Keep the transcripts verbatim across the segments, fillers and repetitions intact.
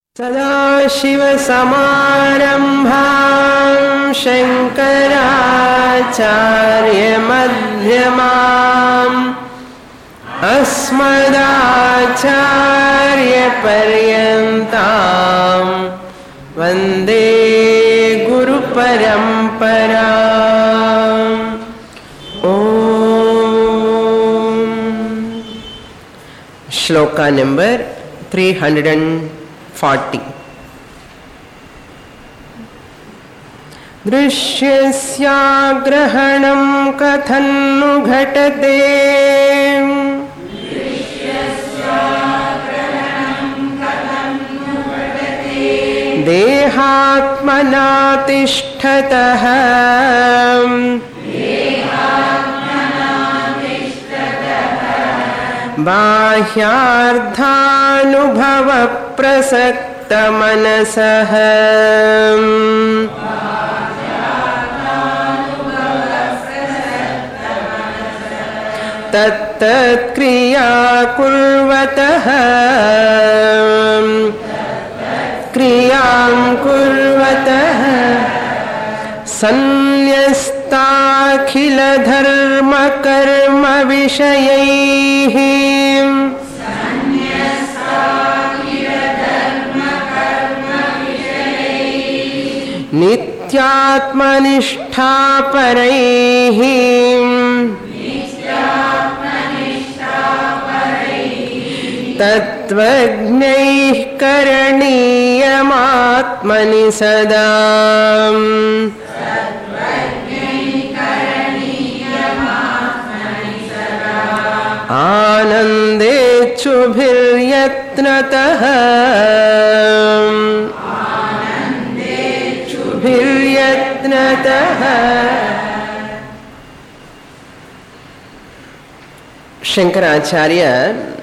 सदाशिवसमारम्भां शङ्कराचार्यमध्यमाम् अस्मदाचार्यपर्यन्तां वन्दे गुरुपरम्पराम्। ॐ shloka number three hundred forty. दृश्यस्याग्रहणं कथन्नु घटते देहात्मना तिष्ठतः बाह्यार्थानुभव प्रसक्त मनसः तत्तत्क्रिया कुर्वतः क्रियां कुर्वतः सन्न्यस्ताखिलधर्म कर्म विषयैः नित्यात्मनिष्ठा परैः तत्त्वज्ञैः करणीयमात्मनि सदा आनन्देच्छुभिर्यत्नतः भिर्यत्नतः। Shankaracharya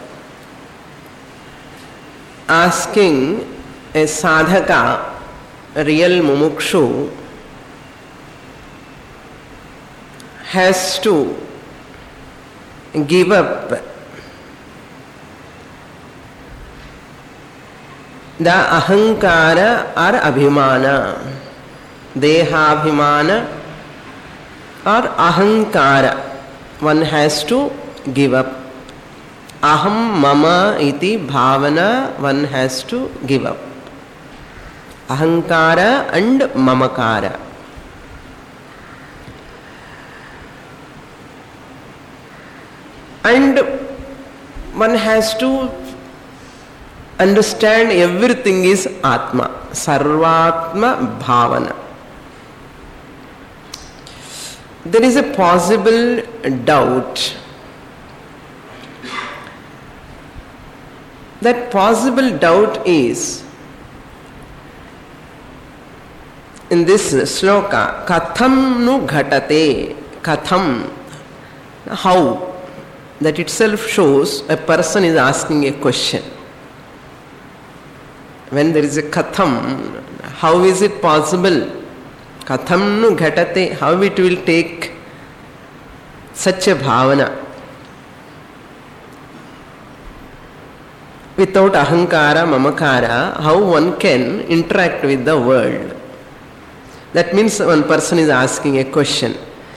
asking a sadhaka, a real mumukshu, has to give up the ahankara or abhimana, dehabhimana or ahankara. One has to give up. Aham mama iti bhavana, one has to give up. Ahankara and mamakara. And one has to understand everything is Atma, Sarvatma Bhavana. There is a possible doubt. That possible doubt is in this sloka, katham nu ghatate, katham, how. That itself shows a person is asking a question. When there is a katham, how is it possible? Katham nu ghatate, how it will take such a bhavana? Without ahankara, mamakara, how one can interact with the world? That means one person is asking a question.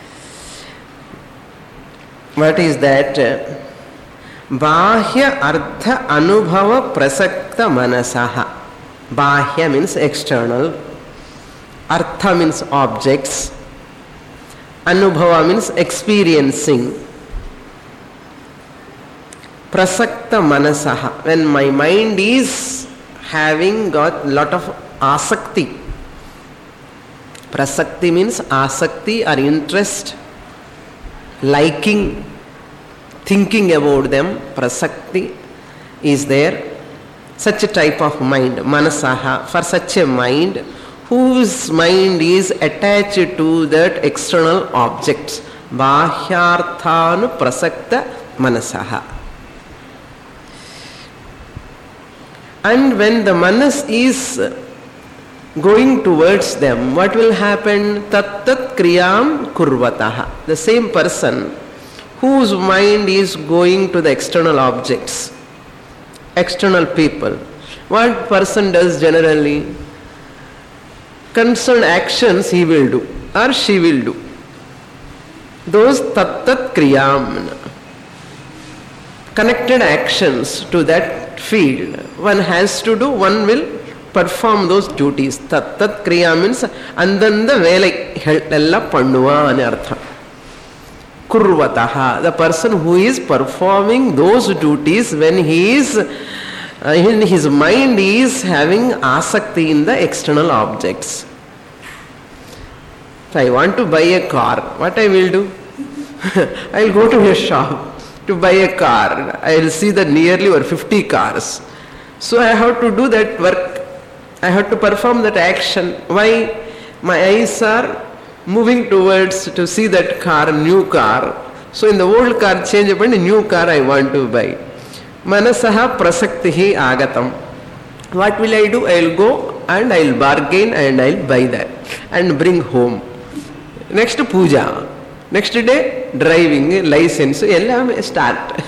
What is that? Bahya artha anubhava prasakta manasaha. Bahya means external. Artha means objects. Anubhava means experiencing. Prasakta manasaha. When my mind is having got lot of asakti. Prasakti means asakti or interest, liking, thinking about them. Prasakti is there. Such a type of mind, manasaha. For such a mind, whose mind is attached to that external objects. Bahyarthanu prasakta manasaha. And when the manas is going towards them, what will happen? Tat tat kriyam kurvataha. The same person whose mind is going to the external objects, external people, What person does generally? Concerned actions he will do or she will do. Those tat tat kriyam, connected actions to that field, one has to do, one will perform those duties. Tat tat kriya means andanda velai ella pannuva ane artha. Kurvataha, the person who is performing those duties when he is uh, in his mind is having asakti in the external objects. If I want to buy a car, what I will do? I will go to a shop to buy a car. I will see the nearly over fifty cars. So I have to do that work. I have to perform that action. Why? My eyes are moving towards to see that car, new car. So in the old car change upon a new car I want to buy. Manasaha prasaktihi agatam. What will I do? I will go and I will bargain and I will buy that and bring home. Next puja. Next day driving license. Ella start.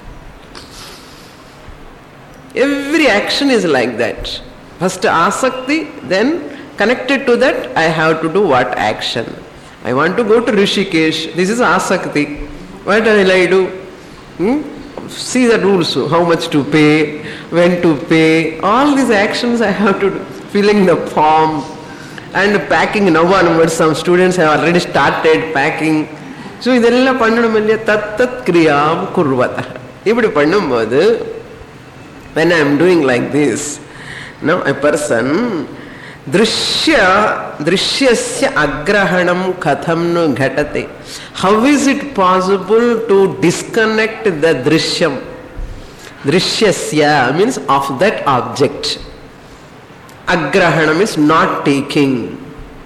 Every action is like that. First asakti, then connected to that, I have to do what action? I want to go to Rishikesh. This is asakti. What will I do? Hmm? See the rules. How much to pay, when to pay. All these actions I have to do. Filling the form and packing. Now onwards, some students have already started packing. So, idella pannanum tat tat kriyam kurvata. Ipdi pannumbodhu, when I am doing like this, now a person Drishya, drishyasya agrahanam katham nu ghatate. How is it possible to disconnect the drishyam? Drishyasya means of that object. Agrahanam is not taking.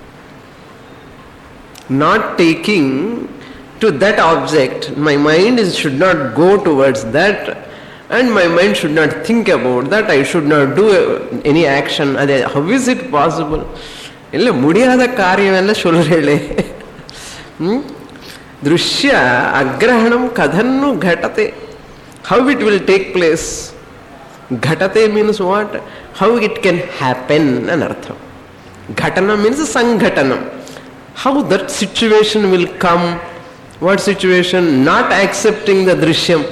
Not taking to that object. My mind is, should not go towards that. And my mind should not think about that. I should not do any action. How is it possible? Illa mudiyada karyam ella solrele. Drishya agrahanam kadhannu ghatate. How it will take place? Ghatate means what? How it can happen, anartha. Ghatana means sanghatanam. How that situation will come? What situation? Not accepting the drishyam.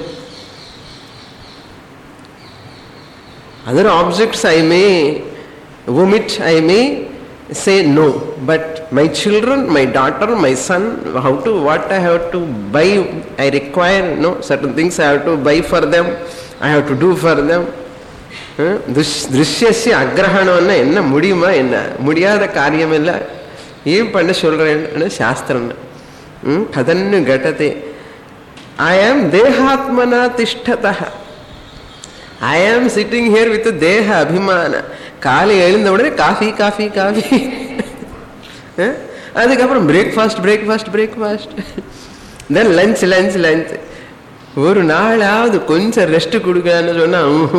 Other objects I may omit, I may say no. But my children, my daughter, my son, how to, what I have to buy, I require, no, certain things I have to buy for them, I have to do for them. Drishyasya agrahanam enna mudiyuma enna mudiyada karyamilla em panna solrena shastram kadannu ghatate. I am dehatmana tishthatah. I am sitting here with deha abhimana. Kali elindavadane coffee, coffee, coffee. Adukapram breakfast, breakfast, breakfast. Then lunch, lunch, lunch. Oru naalavathu konja rest kudukanu sonna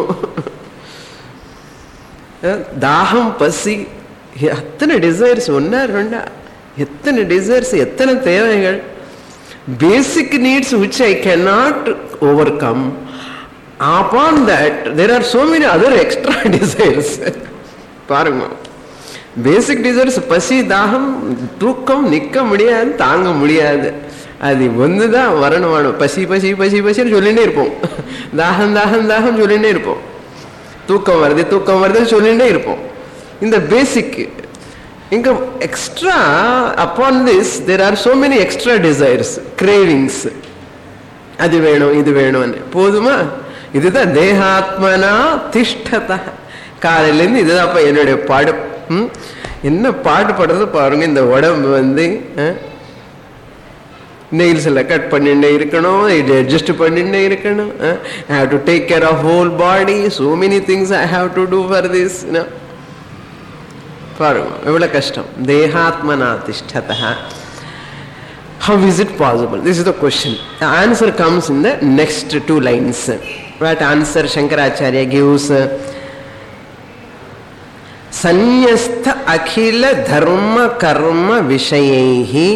தாகம் பசி எத்தனை desires ஒன்னா ரெண்டா எத்தனை desires எத்தனை தேவைகள் basic needs which I cannot overcome. Upon that there are so many other extra desires. பாருங்க, basic desires பசி தாகம் தூக்கம் நிற்க முடியாது, தாங்க முடியாது. அது ஒன்று தான் வரணும் வேணும். பசி பசி பசி பசின்னு சொல்லிகிட்டே இருப்போம், தாகம் தாகம் தாகம் சொல்லிகிட்டே இருப்போம், தூக்கம் வருது தூக்கம் வருதுன்னு சொல்லிகிட்டே இருப்போம். இந்த பேசிக் இங்க extra upon this there are so many extra desires, cravings. அது வேணும் இது வேணும்னு போதுமா? இதுதான் தேகாத்மனா திஷ்டத. காலையிலேருந்து இதுதான் அப்போ என்னுடைய பாடு. என்ன பாடுபடுறது பாருங்க. இந்த உடம்பு வந்து நெயில்ஸ் எல்லாம் கட் பண்ணிட்டே இருக்கணும், இது அட்ஜஸ்ட் பண்ணிட்டே இருக்கணும். I have to take care of whole body, so many things I have to do for this. பாருங்க எவ்வளவு கஷ்டம். தேகாத்மனா திஷ்டத. How is it possible? This is the question. The answer comes in the next two lines. What answer Shankaracharya gives? Sanyastha akhila dharma karma vishayaihi.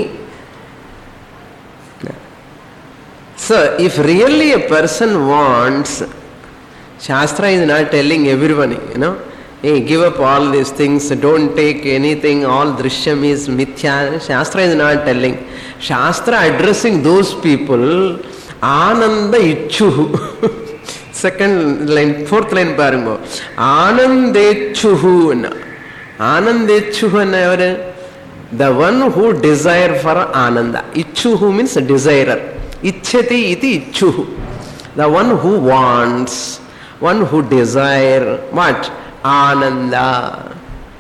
So, if really a person wants Shastra is not telling everyone, you know, hey, give up all these things, don't take anything, all drishyam is mithya. Shastra is not telling. Shastra addressing those people, Ananda Ichuhu. Second line, fourth line parungo. Anandechuhu. Anandechuhu, the one who desire for Ananda. Ichuhu means desirer. Ichhati iti ichuhu. The one who wants, one who desire what? Ananda.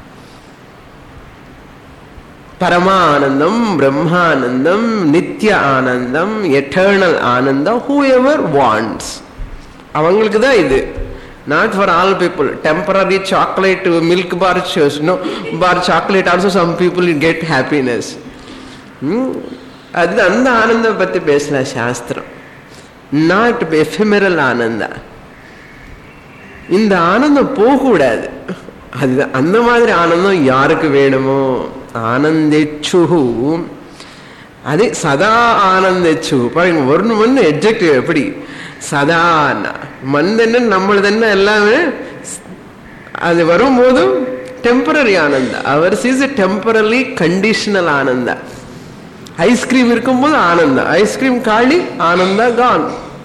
Paramanandam, Brahmanandam, Nitya Anandam, eternal Ananda, whoever wants. Avangalukku da idu. Not for all people. Temporary chocolate, milk bar, no bar chocolate also some people get happiness. Hmm? Adu andha Ananda patti pesla Shastra. Not ephemeral Ananda. இந்த ஆனந்தம் போகக்கூடாது. அது அந்த மாதிரி ஆனந்தம் யாருக்கு வேணுமோ ஆனந்தேச்சுஹு, அதே சதா ஆனந்தேச்சு. பாருங்க, ஒரு மண் எட்ஜெக்டிவ் எப்படி சதா மந்தன்னு நம்மளதுன்னு எல்லாமே அது வரும்போது temporary ananda. Ours is a temporary conditional ananda. Ice cream இருக்கும்போது ஆனந்தா, ஐஸ்கிரீம் காலி ஆனந்தா கான்.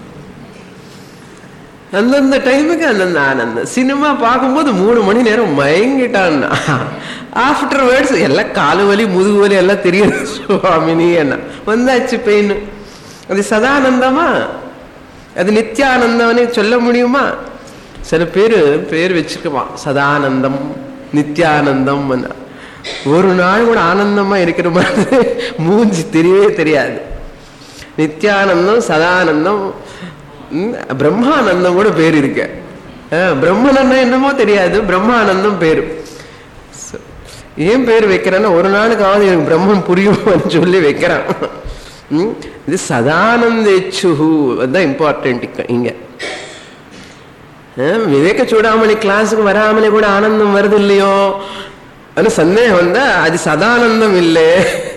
அந்தந்த டைமுக்கு அந்தந்த ஆனந்தம். சினிமா பார்க்கும்போது மூணு மணி நேரம் மயங்கிட்டான்னா ஆஃப்டர் வேர்ட்ஸ் எல்லாம் காலு வலி முதுகு வலி எல்லாம் தெரியும். சுவாமினி என்ன வந்தாச்சு பெயின். அது சதானந்தமா? அது நித்தியானந்தம்னு சொல்ல முடியுமா? சில பேர் பேர் வச்சுக்குவான் சதானந்தம் நித்தியானந்தம். ஒரு நாள் கூட ஆனந்தமா இருக்கிற மாதிரி மூஞ்சி தெரியவே தெரியாது. நித்தியானந்தம், சதானந்தம், பிரம்மானந்தம் கூட பேர் இருக்க. பிரம்மனந்தம் என்னமோ தெரியாது, பிரம்மானந்தம் பேரு. ஏன் பேர் வைக்கிறேன்னா ஒரு நாளுக்காவது எனக்கு பிரம்மன் புரியும்னு சொல்லி வைக்கிறான். இது சதானந்தேச்சுஹு அதுதான் இம்பார்ட்டன்ட் இங்க. விவேக சூடாமணி கிளாஸுக்கு வராமலே கூட ஆனந்தம் வருது இல்லையோ அது சந்தேகம் வந்தா அது சதானந்தம் இல்லை.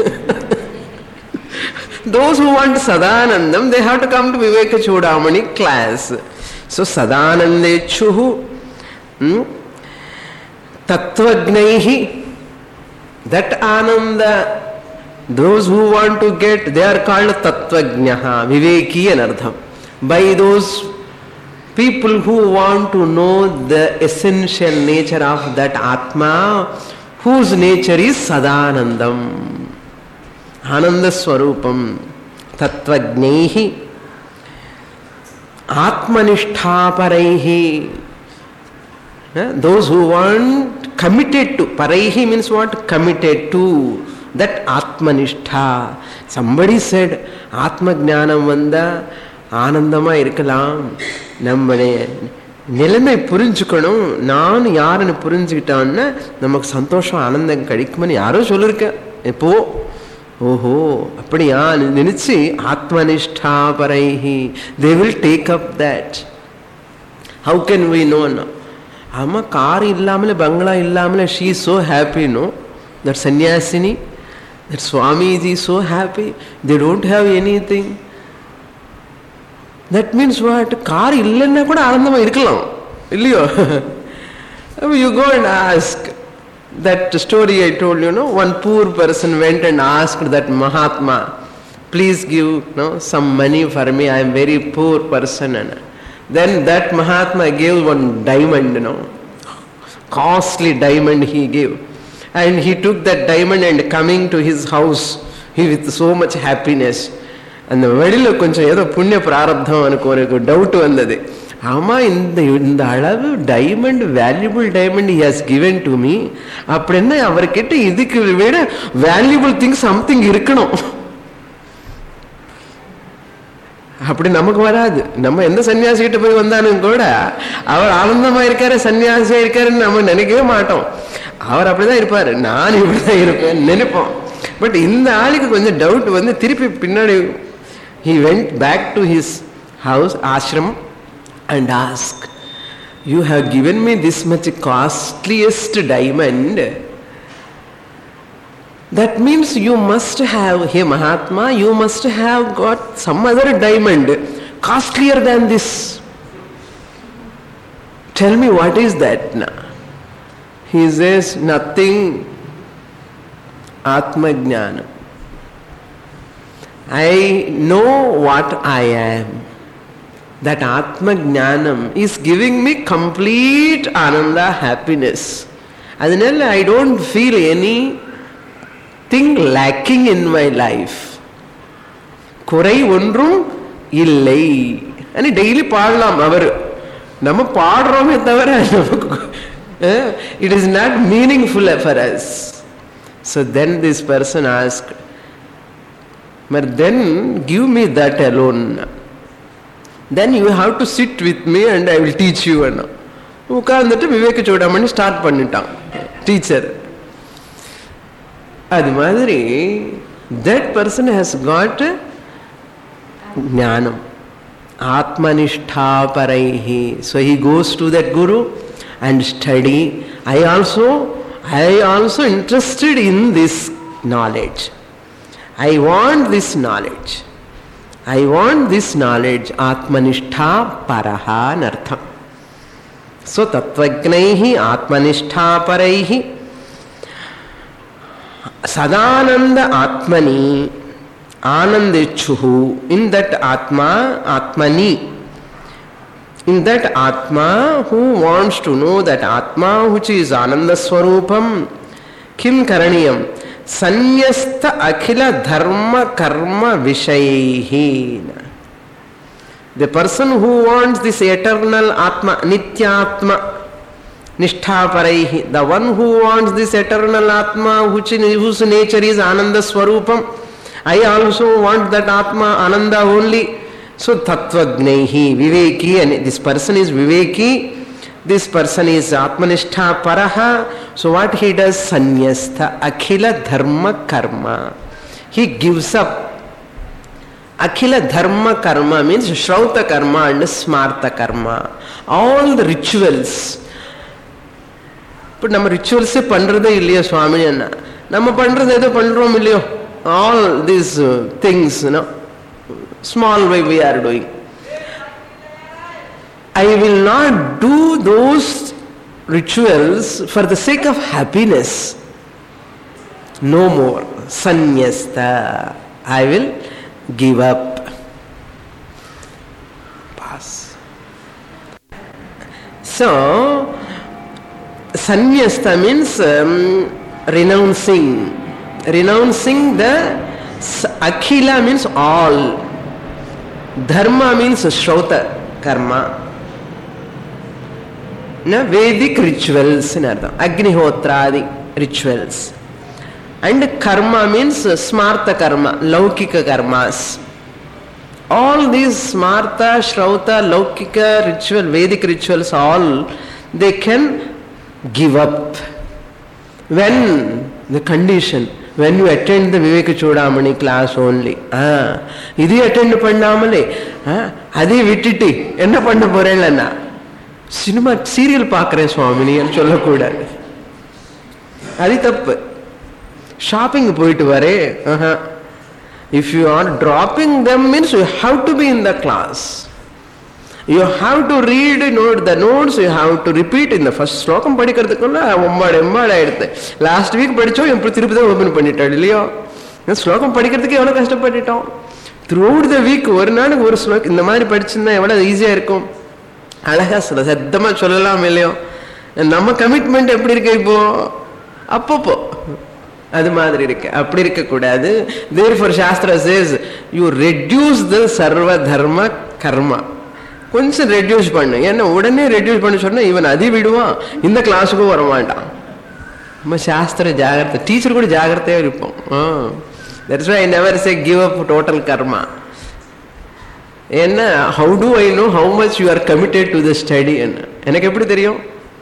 Those who want Sadanandam, they have to come to Viveka Chudamani class. So Sadanandechuhu, hmm? Tattvajnaihi, that Ananda, those who want to get, they are called Tattvajnaha, Viveki anardham. By those people who want to know the essential nature of that Atma, whose nature is Sadanandam. Ananda Swarupam, Tattvajnaihi, Atmanishtha Paraihi. Those who want committed to, Paraihi means what? Committed to that Atmanishtha. Somebody said, Atma Jnanam Vanda Anandama Irkalam. Nammane நிலைமை புரிஞ்சுக்கணும். நான் யாருன்னு புரிஞ்சுக்கிட்டான்னு நமக்கு சந்தோஷம் ஆனந்தம் கிடைக்கும்னு யாரோ சொல்லிருக்க. எப்போ ஓஹோ அப்படியா நினைச்சு ஆத்மனிஷ்டா பரைஹி they will take up that. How can we know? ஆமா, கார் இல்லாமல பங்களா இல்லாமல she is so happy, no? That sannyasini, that Swamiji is so happy, they don't have anything. That means what? Car இல்லைன்னா கூட ஆனந்தமா இருக்கலாம் இல்லையோ? You go and ask. That story I told you, no? One poor person went and asked that Mahatma, please give no, some money for me, I am very poor person. And then that Mahatma gave one diamond, you know, costly diamond he gave. And he took that diamond and coming to his house, he with so much happiness. அந்த வெளியில் கொஞ்சம் ஏதோ புண்ணிய பிராரப்தம் எனக்கு ஒரு doubt வந்தது. ஆமா, இந்த இந்த அளவு diamond, valuable diamond he has given to me, அப்படின்னா அவர்கிட்ட இதுக்கு விட வேல்யூபிள் திங் சம்திங் இருக்கணும். அப்படி நமக்கு வராது. நம்ம எந்த சன்னியாசி கிட்ட போய் வந்தாலும் கூட அவர் ஆனந்தமா இருக்காரு, சன்னியாசியா இருக்காருன்னு நம்ம நினைக்கவே மாட்டோம். அவர் அப்படிதான் இருப்பாரு, நான் இப்படிதான் இருப்பேன் நினைப்போம். பட் இந்த ஆளுக்கு கொஞ்சம் டவுட் வந்து திருப்பி பின்னாடி he went back to his house, ashram, and asked, you have given me this much costliest diamond, that means you must have, hey Mahatma, you must have got some other diamond costlier than this. tell me what is that now? He says, nothing. Atma Jnana. I know what I am. That Atma Jnanam is giving me complete Ananda, happiness. Adinalla I don't feel anything lacking in my life. Kurai ondrum illai. And daily paadlam avaru. Nama paadrome thavara it is not meaningful for us. So then this person asked, but then give me that alone. Then you have to sit with me and I will teach you. உட்கார்ந்துட்டு விவேக Chudamani start பண்ணிட்டான் teacher. அது மாதிரி that person has got jnanam, atmanishtha paraihi. So he goes to that guru and study. I also, I also interested in this knowledge. I want this knowledge. I want this knowledge. Atmanishtha paraha nartham. So tattvajnaihi atmanishtha paraihi sadananda atmani anandechuhu. In that atma, atmani, in that atma who wants to know that atma which is ananda swarupam, kim karaniyam? Sanyasta akhila dharma karma vishayhi. The person who wants this eternal atma, nityatma, nishtha paraihi, the one who wants this eternal atma which in, whose nature is ananda swarupam, I also want that atma ananda only. So tattvajnaihi, viveki, and this person is viveki, this person is atmanishtha paraha. So what he does? Sanyastha akhila dharma karma. He gives up. Akhila dharma karma means shrauta karma and smarta karma. All the rituals. But நம்ம rituals பண்றதே இல்லையோ சுவாமி அண்ணா, நம்ம பண்றது ஏதோ பண்றோம் இல்லையோ, all these uh, things, you know, small way we are doing. I will not do those rituals for the sake of happiness. No more. Sanyasta. I will give up. Pass. So, sanyasta means um, renouncing. Renouncing the akhila means all. Dharma means shrauta karma. Na Vedic rituals in ardham, Agnihotradi rituals. And karma means smarta karma, laukika karmas. All these smarta, shrauta, laukika ritual, Vedic rituals, all they can give up when the condition, when you attend the Viveka Chudamani class only. Ah, idi attend pannamale, ah, adi vittiti enna panna porella. Cinema serial பார்க்குறேன் சுவாமினின்னு சொல்லக்கூடாது, அது தப்பு. Shopping போயிட்டு வரே, if you are dropping them means you have to be in the class. You have to read note the notes, you have to repeat. இந்த first ஸ்லோகம் படிக்கிறதுக்குள்ள ஒம்பாடு எம்பாடு ஆயிடுது. லாஸ்ட் வீக் படித்தோம், எப்படி திருப்பி தான் ஓப்பன் பண்ணிட்டோம் இல்லையோ. ஸ்லோகம் படிக்கிறதுக்கு எவ்வளோ கஷ்டப்பட்டுட்டோம். த்ரூ அவுட் த வீக் ஒரு நாளுக்கு ஒரு ஸ்லோகம் இந்த மாதிரி படிச்சிருந்தா எவ்வளோ ஈஸியாக இருக்கும். அழகா சொல்ல சத்தமா சொல்லலாம் இல்லையோ. நம்ம கமிட்மெண்ட் எப்படி இருக்கு இப்போ? அப்பப்போ அது மாதிரி இருக்கு. அப்படி இருக்க கூடாது. therefore Sastra says you reduce the சர்வ தர்ம கர்மா. கொஞ்சம் ரெடியூஸ் பண்ணு. ஏன்னா உடனே ரெடியூஸ் பண்ண சொன்னா இவன் அதி விடுவான், இந்த கிளாஸுக்கும் வர மாட்டான். நம்ம சாஸ்திர ஜாகிரதை, டீச்சர் கூட ஜாகிரதையா இருப்போம். that's why I never say give up total karma. என்ன, how do I know how much you are committed to the study? என்ன எனக்கு எப்படி தெரியும்?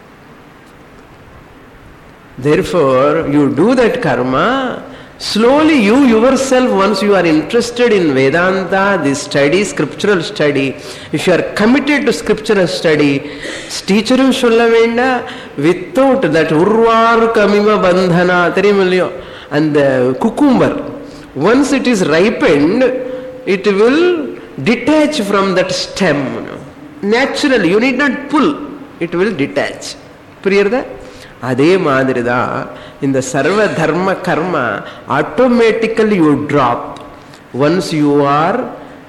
Therefore you do that karma slowly. You yourself, once you are interested in Vedanta, this study, scriptural study, if you are committed to scriptural study, teacherum solla venda, without that urvaru kamima bandhana theriyum illiyo, and the cucumber, once it is ripened, it will detach from that stem naturally. You need not pull. it will detach. புரியுறதா? அதே மாதிரி தான் இந்த சர்வ தர்ம கர்மா automatically you drop once you are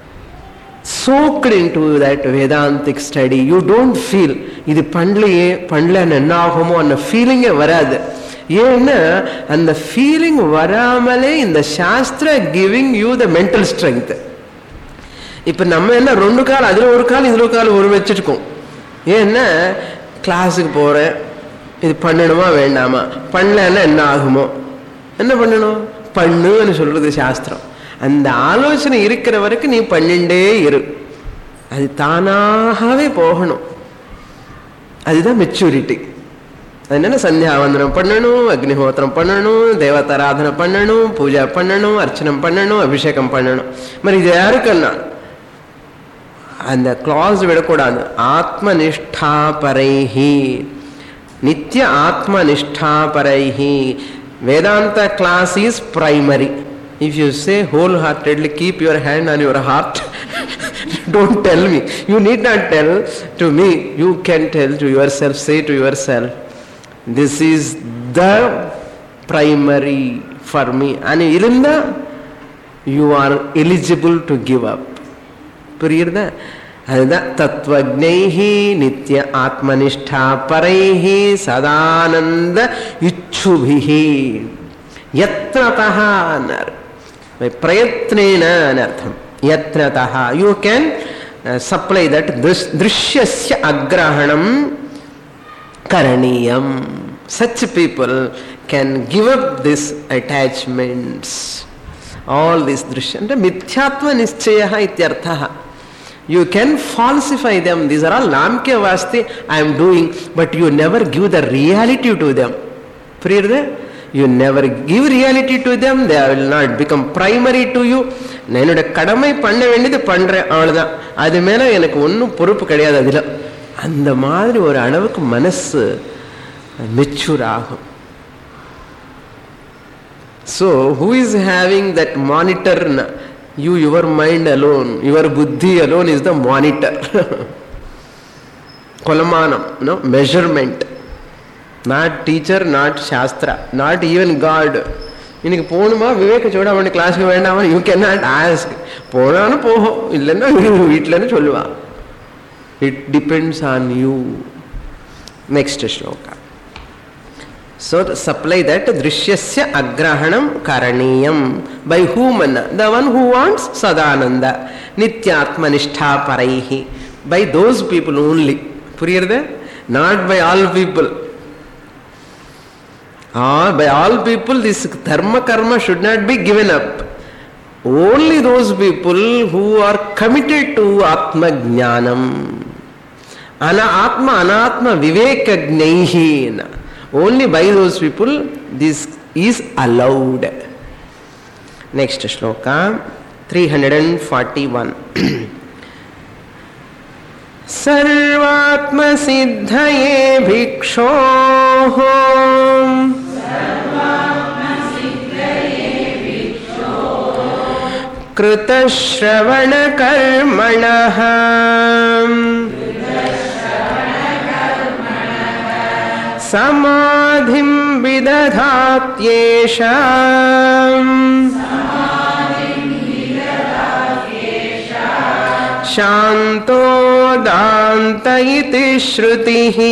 soaked into that Vedantic study. You don't feel இது பண்ணலையே பண்ணலன்னு என்ன ஆகுமோ அந்த ஃபீலிங்கே வராது. ஏன்னா அந்த ஃபீலிங் வராமலே இந்த சாஸ்திர giving you the mental strength. இப்போ நம்ம என்ன ரெண்டு கால் அதில் ஒரு கால் இதில் ஒரு கால் ஒரு வச்சுருக்கோம். ஏன்னா கிளாஸுக்கு போகிறேன், இது பண்ணணுமா வேண்டாமா, பண்ணலன்னா என்ன ஆகுமோ, என்ன பண்ணணும், பண்ணுன்னு சொல்கிறது சாஸ்திரம். அந்த ஆலோசனை இருக்கிற வரைக்கும் நீ பண்ணிண்டே இரு, அது தானாகவே போகணும். அதுதான் மெச்சூரிட்டி. அது என்னென்ன சந்தியாவந்தனம் பண்ணணும், அக்னிஹோத்திரம் பண்ணணும், தேவதாராதனை பண்ணணும், பூஜா பண்ணணும், அர்ச்சனம் பண்ணணும், அபிஷேகம் பண்ணணும். మరి இது யாருக்குன்னா அந்த கிளாஸ் விடக்கூடாது. ஆத்மனிஷ்டா பரைஹி, நித்திய ஆத்மனிஷ்டா பரைஹி. Vedanta class is primary. If you say wholeheartedly, keep your hand on your heart, don't tell me. You need not tell to me. You can tell to yourself, say to yourself, this is the primary for me. And irinda, you are eligible to give up. புரியுறதா? அதுதான் தத்வஜ்ஞைஹி நித்ய ஆத்மனிஷ்டா பரைஹி சதானந்த இச்சுபிஹி யத்னதஹ அன்னார். பிரயத்னேன அனர்த்தம். யத்னதஹ you can supply that திருஷ்யஸ்ய அக்ரஹணம் கரணீயம். Such people can give up these attachments. All these drishya. Mithyatva nischayah ityarthaha. You can falsify them. These are all namke vasti I am doing, but you never give the reality to them. Priyarde? You never give reality to them. They will not become primary to you. என்னோட கடமை பண்ண வேண்டியது பண்றேன், அவ்வளவுதான். அது மேல எனக்கு ஒன்றும் பொறுப்பு கிடையாது. அதில் அந்த மாதிரி ஒரு அளவுக்கு மனசு மெச்சூர் ஆகும். So who is having that monitor? You, your mind alone, your buddhi alone is the monitor. Kolamanam, no measurement. Not teacher, not shastra, not even God. இன்னைக்கு போகணுமா விவேக சோட அவனுக்கு கிளாஸுக்கு வேண்டாமா, யூ கேன் நாட் ஆஸ்க். போனான்னு போகும், இல்லைன்னா வீட்டிலன்னு சொல்லுவான். It depends on you. Next shloka. So supply that drishyasya agrahanam karaniyam. By whom? The one who wants sadananda. Nityatmanishtha paraihi. By those people only. Puriyarda? Not by all people. Ah, by all people this dharma karma should not be given up. Only those people who are committed to atma jnanam. Ana atma anatma viveka gnaihi. Only by those people this is allowed. Next shloka, three forty-one. Sarvatma siddhaye bhikshoho krita shravana karmanaha samadhim vidadhatyesham shanto danta iti shrutihi.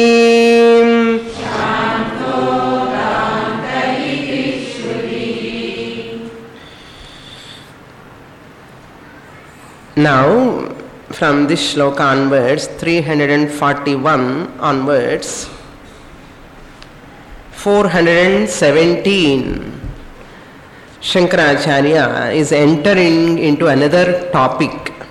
Now from this shloka onwards, three forty-one onwards, four seventeen, Shankaracharya is entering into another topic.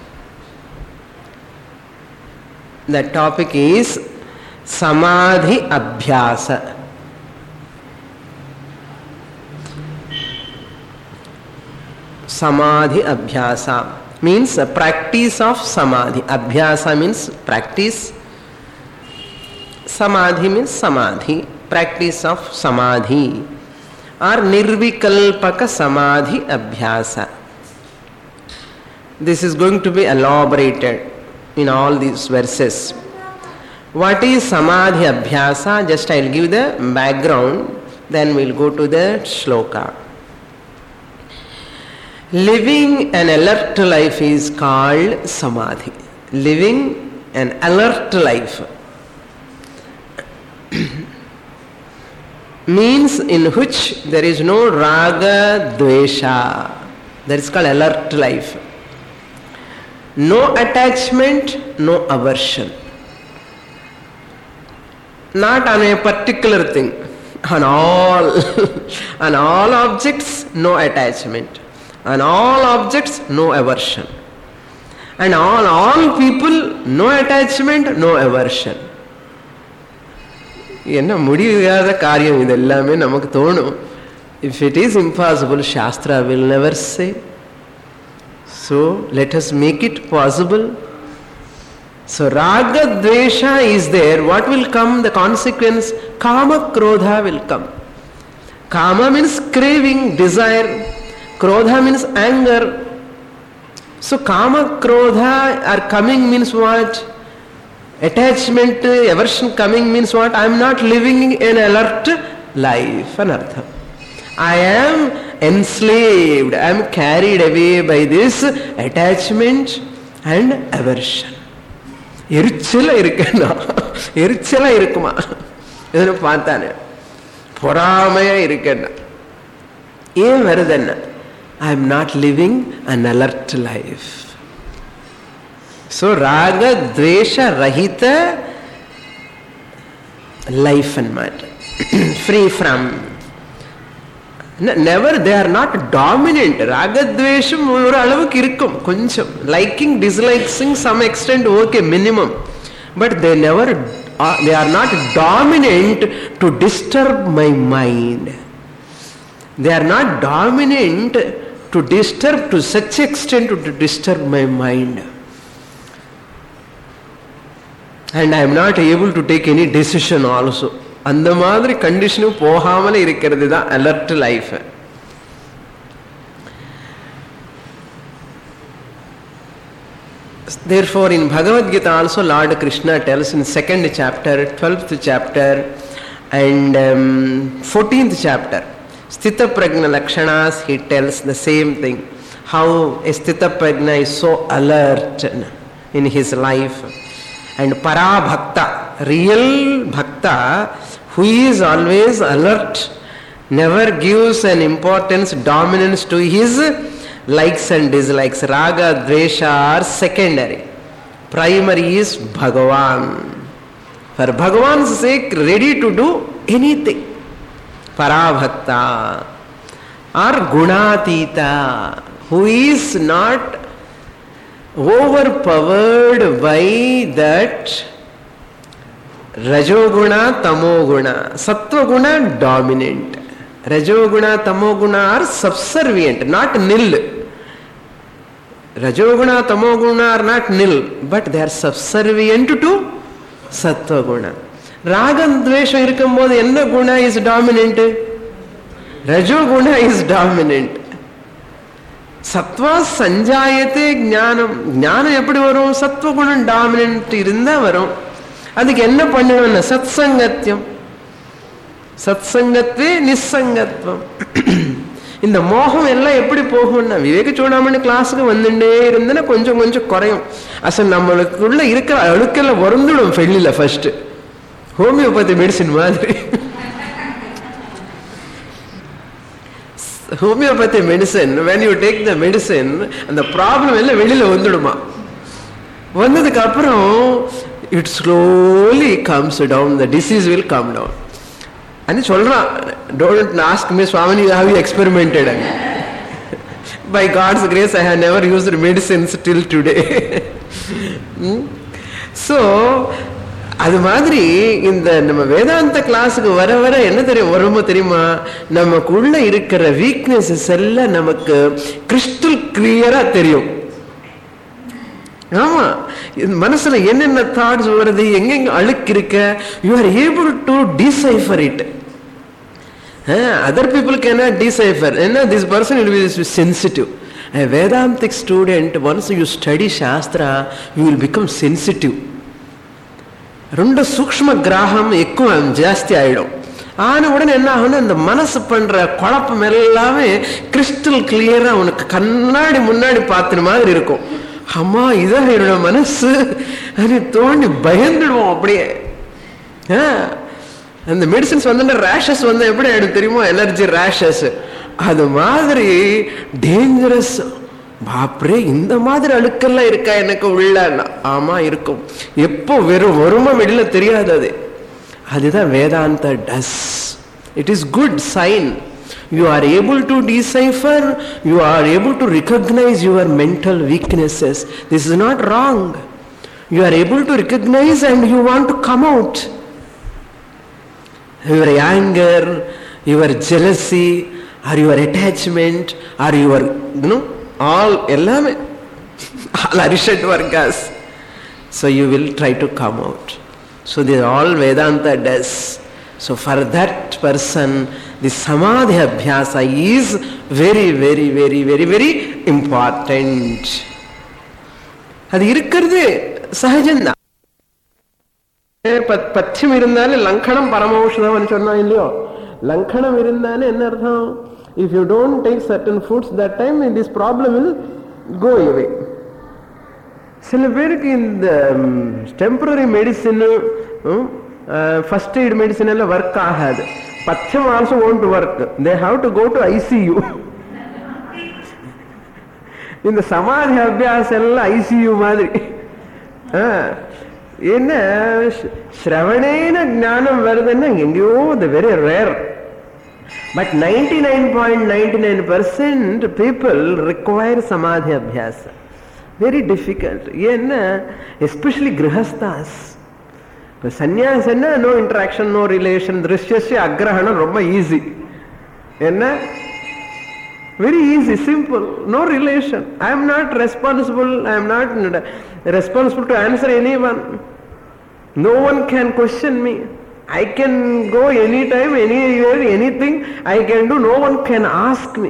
The topic is Samadhi Abhyasa. Samadhi Abhyasa means a practice of Samadhi. Abhyasa means practice. Samadhi means Samadhi. Practice of Samadhi or Nirvikalpaka Samadhi Abhyasa. This is going to be elaborated in all these verses. What is Samadhi Abhyasa? Just I'll give the background, then we'll go to the shloka. Living an alert life is called Samadhi. Living an alert life means in which there is no raga, dvesha. That is called alert life. No attachment, no aversion. Not on a particular thing. On all, on all objects, no attachment. On all objects, no aversion. And on all people, no attachment, no aversion. என்ன முடியாத காரியம் இதெல்லாமே நமக்கு தோணும். If it is impossible, Shastra will never say. So let us make it possible. So raga dvesha is there. What will come? The consequence, kama krodha will come. Kama means craving, desire. Krodha means anger. So kama krodha are coming means what? Attachment, aversion coming means what? I am not living an alert life. Anartha. I am enslaved. I am carried away by this attachment and aversion. எரிச்சலா இருக்கேன்னா எரிச்சலா இருக்குமா இதனை பார்த்தானே பொறாமையா இருக்கேன்னா ஏன் வருதுன்னா I am not living an alert life. So raga dvesha rahita life and matter. Free from. Never, they are not dominant. Raga dvesham ஒரு அளவுக்கு இருக்கும் கொஞ்சம். Liking, disliking some extent, okay, minimum. But they never, uh, they are not dominant to disturb my mind. They are not dominant to disturb to such extent to disturb my mind. And I am not able to take any decision also. அந்த மாதிரி கண்டிஷனும் போகாமலே இருக்கிறது தான் alert life. Therefore in Bhagavad Gita also Lord Krishna tells in second chapter, twelfth chapter and um, fourteenth chapter, Sthita Prajna Lakshanas, he tells the same thing. How a Sthita Prajna is so alert in his life. And Para Bhakta, real Bhakta, who is always alert, never gives an importance, dominance to his likes and dislikes. Raga, dvesha are secondary. Primary is Bhagavan. For Bhagavan's sake, ready to do anything. Parabhakta or Gunatita, who is not overpowered by that Rajoguna, Tamoguna. Sattva-guna dominant. Rajoguna, Tamoguna are subservient, not nil. Rajoguna, Tamoguna are not nil, but they are subservient to Sattva-guna. Raga dvesha irkumbodhu enna guna is dominant? Rajoguna is dominant. Sattva sanjayate jnanam. Jnanam eppadi varum? Sattva-guna dominant irundha varum. அதுக்கு என்ன பண்ணணும்னா சத்சங்கத்யம். சத்சங்கத்வே நிசங்கத்வம். இந்த மோகம் எல்லாம் எப்படி போகும்னா விவேக சூடாமணி கிளாஸுக்கு வந்துட்டே இருந்தேன்னா கொஞ்சம் கொஞ்சம் குறையும். அசல் நம்மளுக்குள்ள இருக்கிற அழுக்கெல்லாம் வருந்துடும் வெளியில ஃபர்ஸ்ட். ஹோமியோபதி மெடிசின் மாதிரி. Homeopathy medicine when you take the medicine அந்த ப்ராப்ளம் எல்லாம் வெளியில வந்துடுமா. வந்ததுக்கு அப்புறம் it slowly comes down, the disease will come down. And சொல்றான், don't ask me Swamini, have you experimented? By God's grace I have never used medicines till today. So அது மாதிரி இந்த நம்ம வேதாந்த கிளாஸுக்கு வர வர என்ன தெரியும் வருமோ தெரியுமா, நமக்குள்ள இருக்கிற வீக்னஸஸ் எல்லாம் நமக்கு கிறிஸ்டல் கிளியரா தெரியும். ஆமா, மனசுல என்னென்ன தாட்ஸ் வருது, எங்கெங்க அழுக்கு இருக்க, you are able to decipher it. Other people cannot decipher. என்ன, this person will be sensitive. A Vedantic student, once you study Shastra, you will become sensitive. ரெண்டு சூக்ஷ்ம கிராகம் ఎక్కువ ஜாஸ்தி ஆயிடும். ஆன உடனே என்ன ஆகும்னா இந்த மனசு பண்ற குழப்பம் எல்லாமே கிறிஸ்டல் கிளியரா உனக்கு கண்ணாடி முன்னாடி பார்த்துன மாதிரி இருக்கும். அம்மா இதான் என்னோட மனசு அது தோண்டி பயந்துடுவோம் அப்படியே. அந்த மெடிசின்ஸ் வந்து ரேஷஸ் வந்து எப்படி ஆயிடும் தெரியுமா, எலர்ஜி ரேஷஸ். அது மாதிரி டேஞ்சரஸ். பாப்ரே இந்த மாதிரி அழுக்கெல்லாம் இருக்கா எனக்கு உள்ள? ஆமா இருக்கும். எப்போ வெறும் வருமா வெளியில தெரியாது. அது அதுதான் Vedanta does. It is good sign. You are able to decipher, you are able to recognize your mental weaknesses. This is not wrong. You are able to recognize and you want to come out. Your anger, your jealousy, or your attachment, or your, you know, all ellame all arishat vargas. So you will try to come out. So this all Vedanta does. So for that person the samadhi abhyasa is very very very very very important. அது இருக்கிறது சகஜம்தான். பத்தியம் இருந்தாலே லங்கனம் பரமௌஷதம் சொன்னா இல்லையோ, லங்கனம் இருந்தாலே என்ன அர்த்தம்? If you don't take certain foods that time, this problem will go away. சில பேருக்கு இந்த temporary medicine, first aid medicine எல்லாம் ஒர்க் ஆகாது. பத்தியம் also won't work. They have to go to I C U. இந்த சமாதி அபியாசம் எல்லாம் I C U மாதிரி. என்ன ஸ்ரவணேன ஞானம் வருதுன்னா எங்கேயோ the very rare. But ninety-nine point nine nine percent people require samadhi abhyasa. Very difficult. ஏன்னா especially grihasthas. இப்போ சன்னியாசன்னா no interaction, no relation, திருஷ்யஸ்ய அக்ரஹணம் ரொம்ப ஈஸி. என்ன very easy, simple, no relation. I am not responsible, I am not responsible to answer anyone. No one can question me. I can go anytime, anywhere, anything I can do. No one can ask me.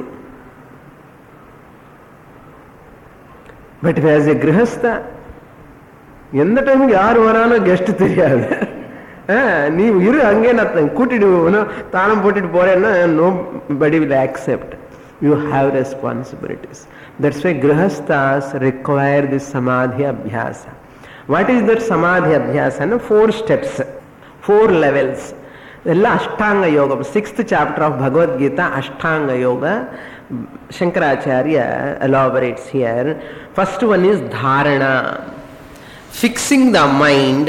But as a grihastha, எந்த டைமுக்கு யார் வரானோ guest தெரியாது. நீ இரு அங்கே நான் கூட்டிட்டு தானம் போட்டுட்டு போறேன்னா nobody will accept. You have responsibilities. That's why grihasthas require this samadhi abhyasa. What is that samadhi abhyasa? No, four steps, four levels. Ella ashtanga yoga. Sixth chapter of Bhagavad Gita, ashtanga yoga. Shankaracharya elaborates here. First one is dharana, fixing the mind.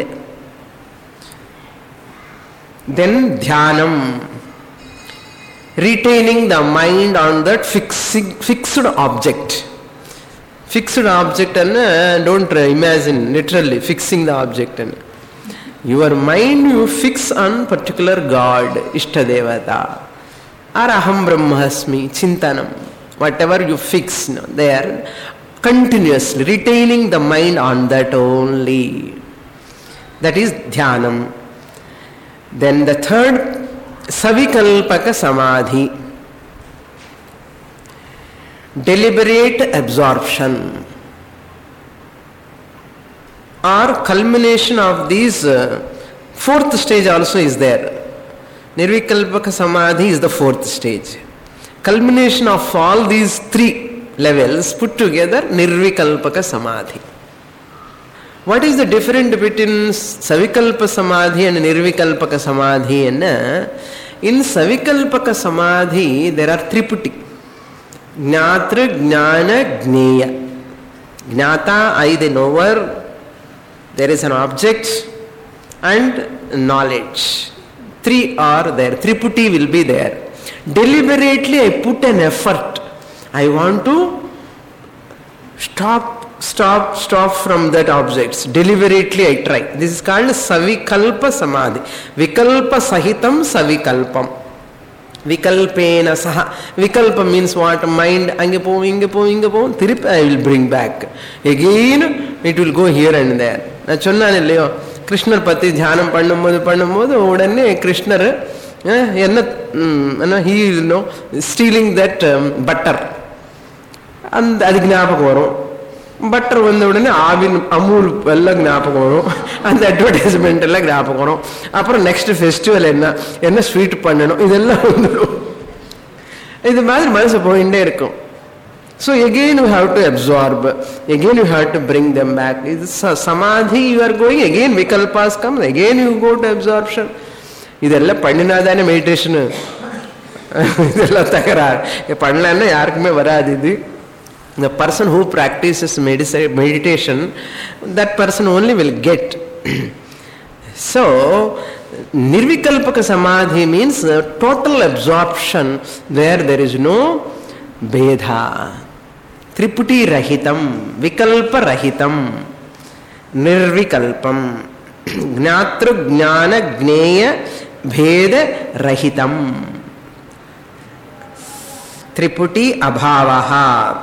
Then dhyanam, retaining the mind on that fixing, fixed object. Fixed object and uh, don't uh, imagine literally fixing the object. And your mind you fix on particular God, Ishtadevata, or Aham Brahmasmi, Chintanam, whatever you fix, you know, there continuously retaining the mind on that only. That is dhyanam. Then the third, savikalpaka samadhi, deliberate absorption or culmination of these. Uh, fourth stage also is there. Nirvikalpaka samadhi is the fourth stage. Culmination of all these three levels put together, nirvikalpaka samadhi. What is the difference between savikalpa samadhi and nirvikalpaka samadhi? And in savikalpaka samadhi there are triputi: jnatra, jnana, jneya. Jnata, I the knower, there is an object, and knowledge. Three are there. Triputi will be there. Deliberately I put an effort. I want to stop Stop, stop from that objects. Deliberately I try. This is called savikalpa samadhi. Vikalpa sahitam savikalpam. Vikalpena saha. Vikalpa means what? Mind, ange po, inge po, inge po. Tirip, I will bring back. Again, it will go here and there. Na chonna nilliyo. Krishnar pati dhyanam pannumbodhu pannumbodhu udane Krishnar enna he you know stealing that um, butter. And adi gnapakam varum. Butter வந்த உடனே ஆவின் அமூல் எல்லாம் ஞாபகம் வரும், அந்த advertisement எல்லாம் ஞாபகம் வரும். அப்புறம் நெக்ஸ்ட் ஃபெஸ்டிவல் என்ன என்ன ஸ்வீட் பண்ணணும் இதெல்லாம் வந்துடும். இது மாதிரி மனசு போயிட்டே இருக்கும். So again you have to absorb, again you have to bring them back. This samadhi you are going, again vikalpas come, again you go to absorption. இதெல்லாம் பண்ணினாதானே மெடிடேஷனு, இதெல்லாம் தகராறு. பண்ணலன்னா யாருக்குமே வராது இது. The person who practices meditation, that person only will get. So nirvikalpaka samadhi means total absorption where there is no bedha. Triputi rahitam, vikalpa rahitam, nirvikalpam, gnatru gnana gneya bheda rahitam, triputi abhavaha.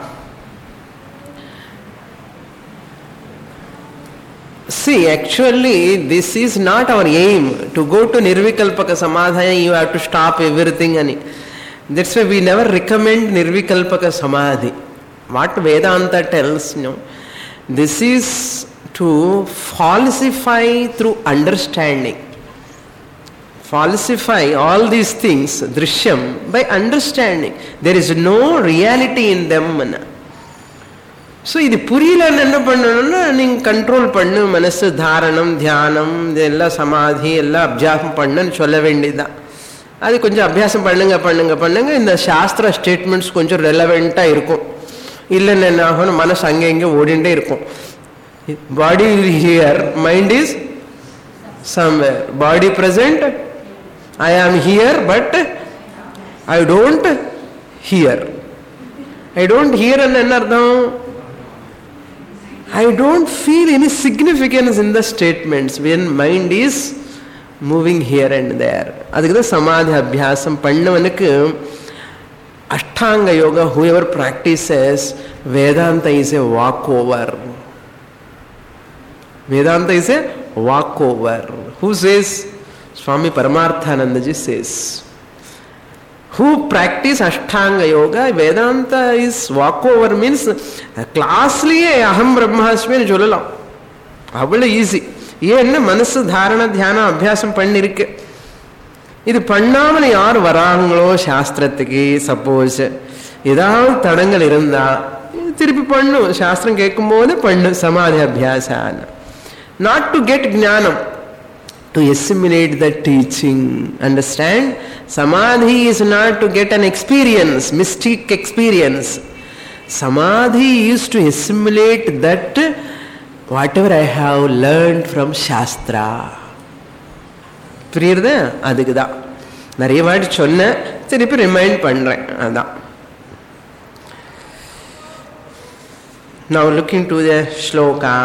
See, actually this is not our aim to go to nirvikalpaka samadhi. You have to stop everything and that's why we never recommend nirvikalpaka samadhi. What Vedanta tells, you know, this is to falsify through understanding. Falsify all these things, drishyam, by understanding. There is no reality in them. So இது புரியலன்னு என்ன பண்ணணும்னா நீங்கள் control பண்ணு, மனசு தாரணம் தியானம் இதெல்லாம் சமாதி எல்லாம் அபியாசம் பண்ணுன்னு சொல்ல வேண்டியதுதான். அது கொஞ்சம் அபியாசம் பண்ணுங்க பண்ணுங்க பண்ணுங்க இந்த சாஸ்திர ஸ்டேட்மெண்ட்ஸ் கொஞ்சம் ரெலவெண்ட்டாக இருக்கும். இல்லைன்னு என்ன ஆகணும், மனசு அங்கே இங்கே ஓடிண்டே இருக்கும். Body here, mind is somewhere. Body present, I am here but I don't hear. I don't hear என்ன அர்த்தம்? I don't feel any significance in the statements when mind is moving here and there. அதுக்கு தான் சமாதி அபியாசம் பண்ணவனுக்கு அஷ்டாங்க yoga whoever practices Vedanta is a walkover. Vedanta is a walkover. Who says? Swami Paramarthanandaji says. Who practice Ashtanga Yoga, Vedanta is walkover means classliye aham brahmasmi nu sollalam. Avvula easy. ஏன்னா மனசு தாரண தியானம் அபியாசம் பண்ணிருக்கு. இது பண்ணாமல் யார் வராங்களோ சாஸ்திரத்துக்கு, சப்போஸ் ஏதாவது தடங்கள் இருந்தா திருப்பி பண்ணு, சாஸ்திரம் கேட்கும் போது பண்ணு சமாதி அபியாசம். நாட் டு கெட் ஞானம், to assimilate the teaching. Understand? Samadhi is not to get an experience, mystic experience. Samadhi is to assimilate that whatever I have learned from Shastra. புரியுறதா? அதுக்கு தான் நிறைய வாட்டி சொன்னேன், திருப்பி ரிமைண்ட் பண்ணுறேன். அதான். Now looking to the shloka.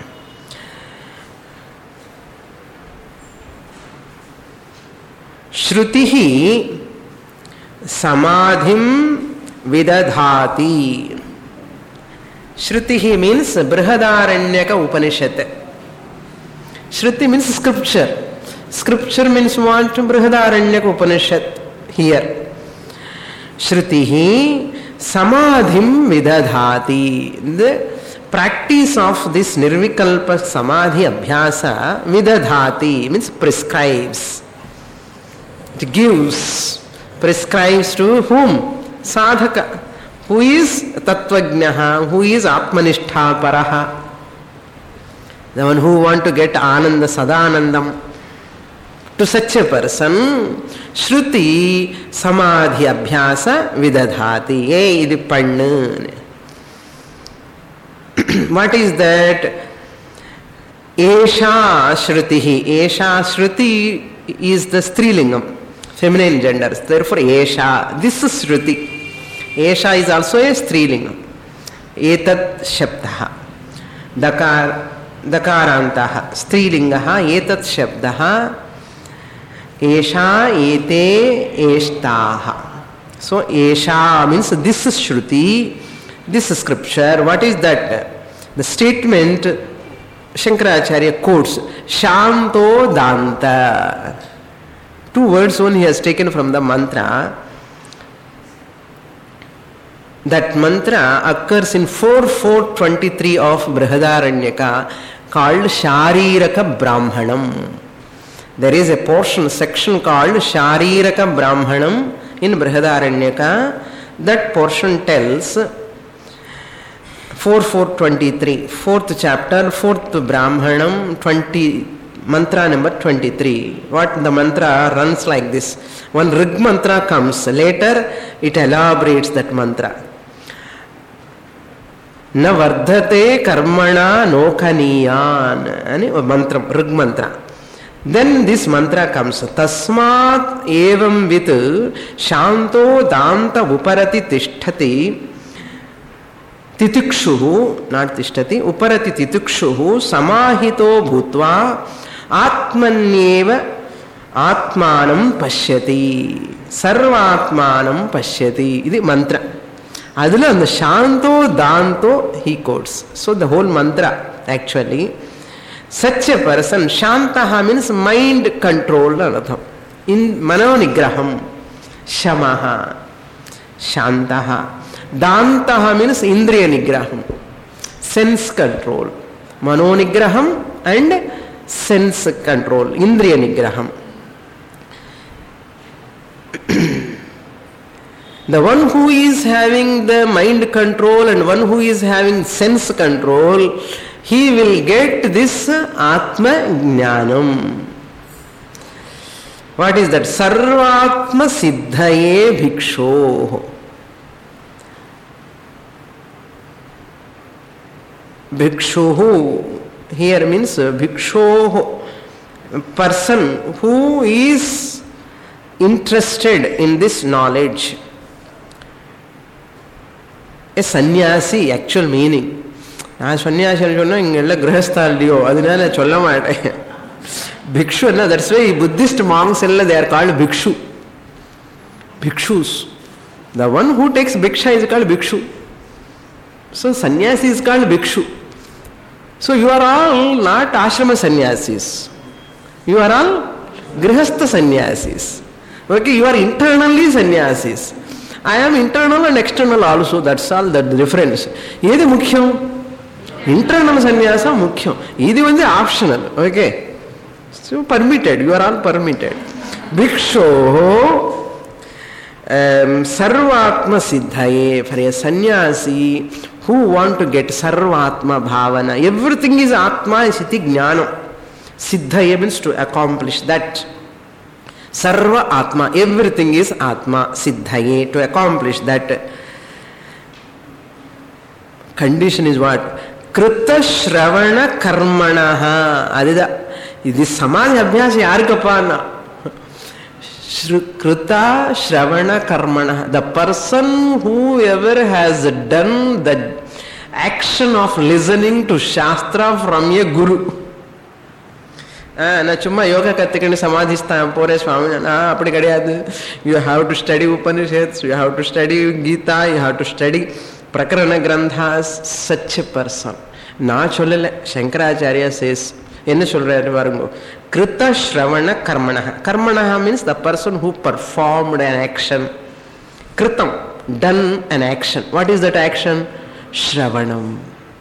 श्रुतिः समाधिं विदधाति. Shruti means Brihadaranyaka Upanishad. Shruti means scripture. Scripture means what? Brihadaranyaka Upanishad here. Shruti samadhim vidadhati. The practice of this nirvikalpa samadhi abhyasa vidadhati means prescribes. It gives, prescribes to whom? Sadhaka. Who is Tattvajnaha? Who is Atmanistha Paraha? The one who want to get Ananda, Sadanandam. To such a person, Shruti Samadhi Abhyasa Vidadhati. Hey, idu pannu. What is that? Esha Shrutihi. Esha Shruti is the Strilingam, feminine genders. Therefore, Esha. This is Shruti. Esha is also a Strilingam. Etat Shabdaha. Dakar, Dakarantaha. Strilingaha. Etat Shabdaha. Esha, Ete, Eshtaha. So, Esha means this is Shruti. This is scripture. What is that? The statement Shankaracharya quotes Shanto Danta. Two words only he has taken from the mantra. That mantra occurs in four four twenty-three of Brihadaranyaka called Shariraka Brahmanam. There is a portion, section called Shariraka Brahmanam in Brihadaranyaka. That portion tells four four twenty-three, fourth chapter, fourth Brahmanam, twenty, mantra number twenty-three. What the mantra runs like this. One Rig mantra comes, later it elaborates that mantra. Na vardhate karmana nokaniyan. Ani mantra, Rig mantra. Then this mantra comes, Tasmat evam vit shanto danta uparati tishtati titikshuhu, not tishtati, uparati titikshuhu samahito bhutva atmanyeva atmanam pashyati, sarvatmanam pashyati. This is mantra. Adula and the shanto danto he quotes. So the whole mantra actually, such a person, shantaha means mind control, in mano nigraham, shamaha, shantaha. Dantaha means indriya nigraham, sense control. Mano nigraham and sense control, indriya nigraham. The one who is having the mind control and one who is having sense control, he will get this Atma Jnanam. What is that? Sarvatma Siddhaye Bhiksho. Bhikshohu here means Bhikshohu, person who is interested in this knowledge. A sannyasi, actual meaning. நான் சன்னியாசி சொன்னா இங்க எல்லாம் கிரகஸ்தாலியோ அதனால சொல்ல மாட்டேன். Bhikshu, that's why Buddhist monks they are called Bhikshu. Bhikshus. The one who takes Bhiksha is called Bhikshu. So sannyasi is called Bhikshu. So you are all not ashrama sannyasis. You are all grihastha sannyasis. Okay, you are internally sannyasis. I am internal and external also. That's all the difference. Yedi mukhyam. Internal sannyasa mukhyam. This is optional. Okay. So permitted. You are all permitted. Bhiksho um, sarvatma siddhaye. For a sannyasi who want to get sarvatma bhavana. Everything is atma is iti jnanam. Siddhaye means to accomplish that. Sarva atma. Everything is atma. Siddhaye. To accomplish that. Condition is what? Krita Shravana Karmanaha. Adida. This Samadhi Abhyas Yarkapana. Krita Shravana Karmanaha. The person whoever has done the action of listening to Shastra from a Guru. Na chumma yoga kattikandi samadhistham pore swami na apdi kadiyadu. You have to study Upanishads, you have to study Gita, you have to study Prakarana Granthas. Such a person. Na cholale Shankaracharya says, enna solraru varungo, Krita Shravana Karmanaha. Karmanaha means the person who performed an action. Kritam, done an action. What is that action? Shravanam.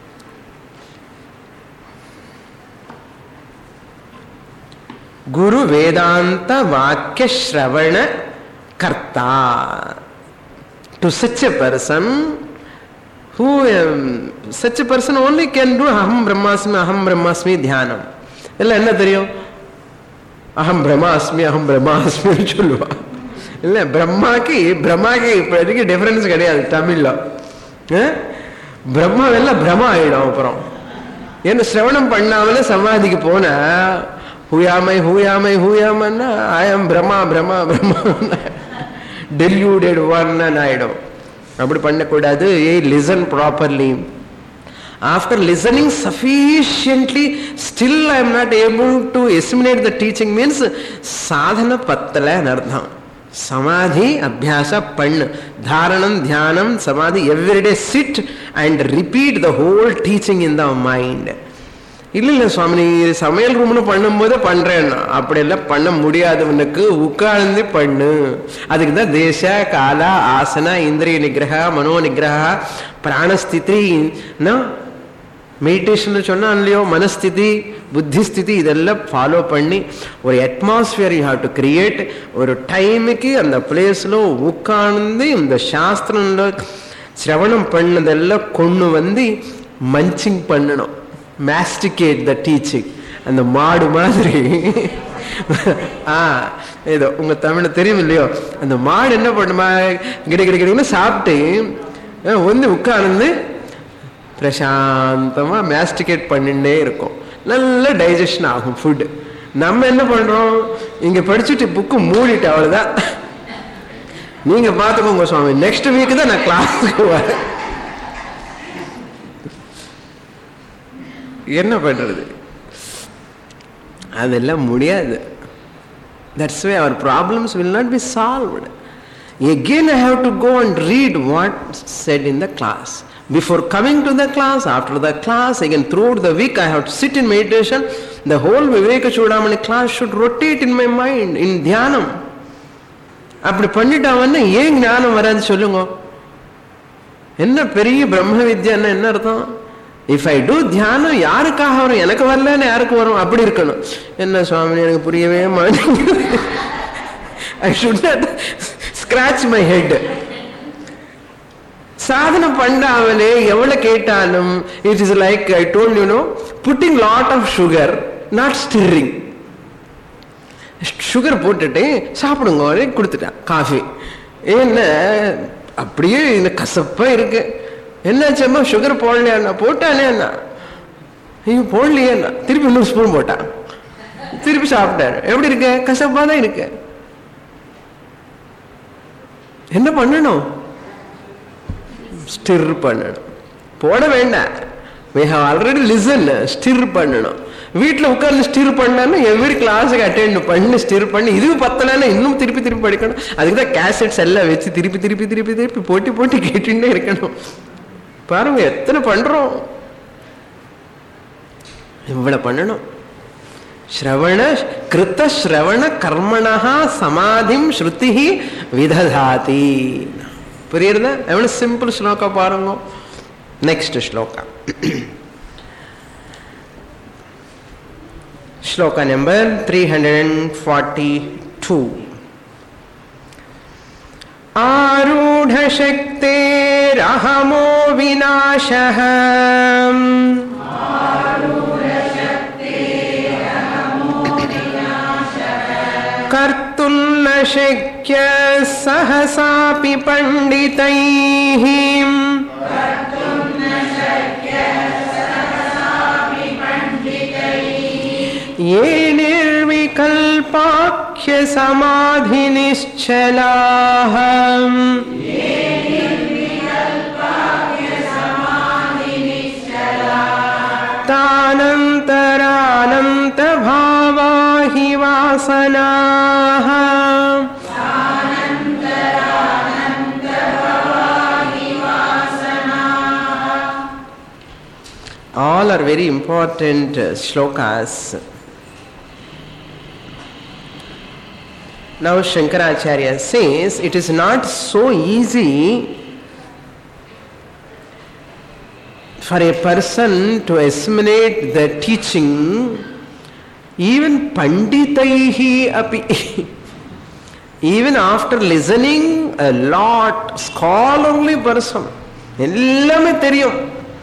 Guru Vedanta Vakya Shravana Karta. To such a person, who um, such a person only can do Aham Brahmasmi, Aham Brahmasmi Dhyanam. Illa enna theriyum? Aham Brahmasmi, Aham Brahmasmi சொல்லுவா. இல்ல பிரம்மாக்கு பிரம்மாக்கு இப்போதைக்கு difference கிடையாது தமிழ்ல. பிரம்மா எல்லாம் பிரம்மா ஆயிடும். அப்புறம் என்ன சிரவணம் பண்ணாமலே சமாதிக்கு போன ஹூயாமை ஹூயாமை ஹூயாமன்னா I am Brahma Brahma Brahma deluded one ஆயிடும். அப்படி பண்ணக்கூடாது. Listen properly. After listening sufficiently, still I am not able to assimilate the teaching means sadhana pattala anardham. Samadhi abhyasa panna. Dharanam, dhyanam, samadhi. Every day sit and repeat the whole teaching in the mind. இல்லை இல்லை சுவாமி, நீ சமையல் ரூம்னு பண்ணும்போது பண்றேன்னா, அப்படியெல்லாம் பண்ண முடியாதவனுக்கு உட்கார்ந்து பண்ணு. அதுக்கு தான் தேச கால ஆசன இந்திரிய நிகிரக மனோ நிகிரக பிராணஸ்திதி மெடிடேஷன் சொன்னா இல்லையோ, மனஸ்திதி புத்திஸ்திதி இதெல்லாம் ஃபாலோ பண்ணி ஒரு atmosphere you have to create. ஒரு டைமுக்கு அந்த பிளேஸ்ல உட்கார்ந்து இந்த சாஸ்திரம்ல சிரவணம் பண்ணதெல்லாம் கொண்டு வந்து மஞ்சிங் பண்ணணும், மாஸ்டிகேட் த டீச்சிங். அந்த மாடு மாதிரி ஆ ஏதோ உங்க தமிழ்ல தெரியும் இல்லையோ, அந்த மாடு என்ன பண்ணுமா, கிட கிட கிடன்னு சாப்பிட்டு வந்து உட்கார்ந்து பிரசாந்தமா மாஸ்டிகேட் பண்ணிட்டே இருக்கும், நல்ல டைஜஷன் ஆகும் ஃபுட்டு. நம்ம என்ன பண்றோம், இங்க படிச்சுட்டு புக்கு மூடிட்டு அவ்வளவுதான். நீங்க பார்த்துக்கோங்க சுவாமி, நெக்ஸ்ட் வீக் தான் நான் கிளாஸுக்கு வரேன். என்ன பண்றது, அதெல்லாம் முடியாது. That's why our problems will not be solved. Again I have to go and read what said in the class. Before coming to the class, after the class, again throughout the week I have to sit in meditation. The whole Viveka Chudamani class should rotate in my mind, in dhyanam. அப்படி பண்ணிட்டாவன்னா ஏன் ஞானம் வராது சொல்லுங்க? என்ன பெரிய பிரம்ம வித்யான்னா என்ன அர்த்தம்? இஃப் ஐ டூ தியானம் யாருக்காக வரும், எனக்கு வரலன்னு யாருக்கு வரும்? அப்படி இருக்கணும். என்ன சுவாமி எனக்கு புரியவே மாட்டேங்குது. I should not scratch my head. சாதனை பண்ணாமலே எவ்வளவு கேட்டாலும் it is like I told you no, putting lot of sugar, not stirring. Sugar போட்டுட்டு சாப்பிடுங்க கொடுத்துட்டான் காஃபி. என்ன அப்படியே இந்த கசப்பா இருக்கு. என்னாச்சம்மா சுகர் போடலையா? போட்டானே அண்ணா. ஐயோ போடலையே அண்ணா. திருப்பி இன்னொரு ஸ்பூன் போட்டான், திருப்பி சாப்பிட்டாரு. எப்படி இருக்கு? கசப்பா தான் இருக்கு. என்ன பண்ணணும்? ஸ்டிர் பண்ணணும். போட வேண்டாம். we have already listened. Stir பண்ணணும். வீட்டில் உட்கார்ந்து ஸ்டிர் பண்ணாலும் எவ்ரி கிளாஸுக்கு அட்டெண்ட் பண்ணி ஸ்டிர் பண்ணி இது பத்தலைன்னா இன்னும் திருப்பி திருப்பி படிக்கணும். அதுக்கு தான் கேசட்ஸ் எல்லாம் வச்சு திருப்பி திருப்பி திருப்பி திருப்பி போட்டி போட்டி கேட்டுட்டே இருக்கணும். பாருங்க எத்தனை பண்றோம். இவ்வளவு பண்ணணும். ஸ்ரவண கிருத்த ஸ்ரவண கர்மணா சமாதிம் ஸ்ருதி விததாதி. புரியுறதா? எவ்வளவு சிம்பிள் ஸ்லோகா பாருங்க. Next sloka, sloka number three hundred forty two. ஆரூಢ சக்தேரஹமோ விநாசஹ கர்த்தும் ந சக்ய சஹசாபி பண்டிதைஹ ये निर्विकल्पाख्य समाधि निश्चलाः तानन्तरानन्त भावा हि वासनाः all are very important uh, shlokas. Now Shankaracharya says it is not so easy for a person to assimilate the teaching, even panditaihi api. Even after listening a lot, scholarly person, ellame theriyum.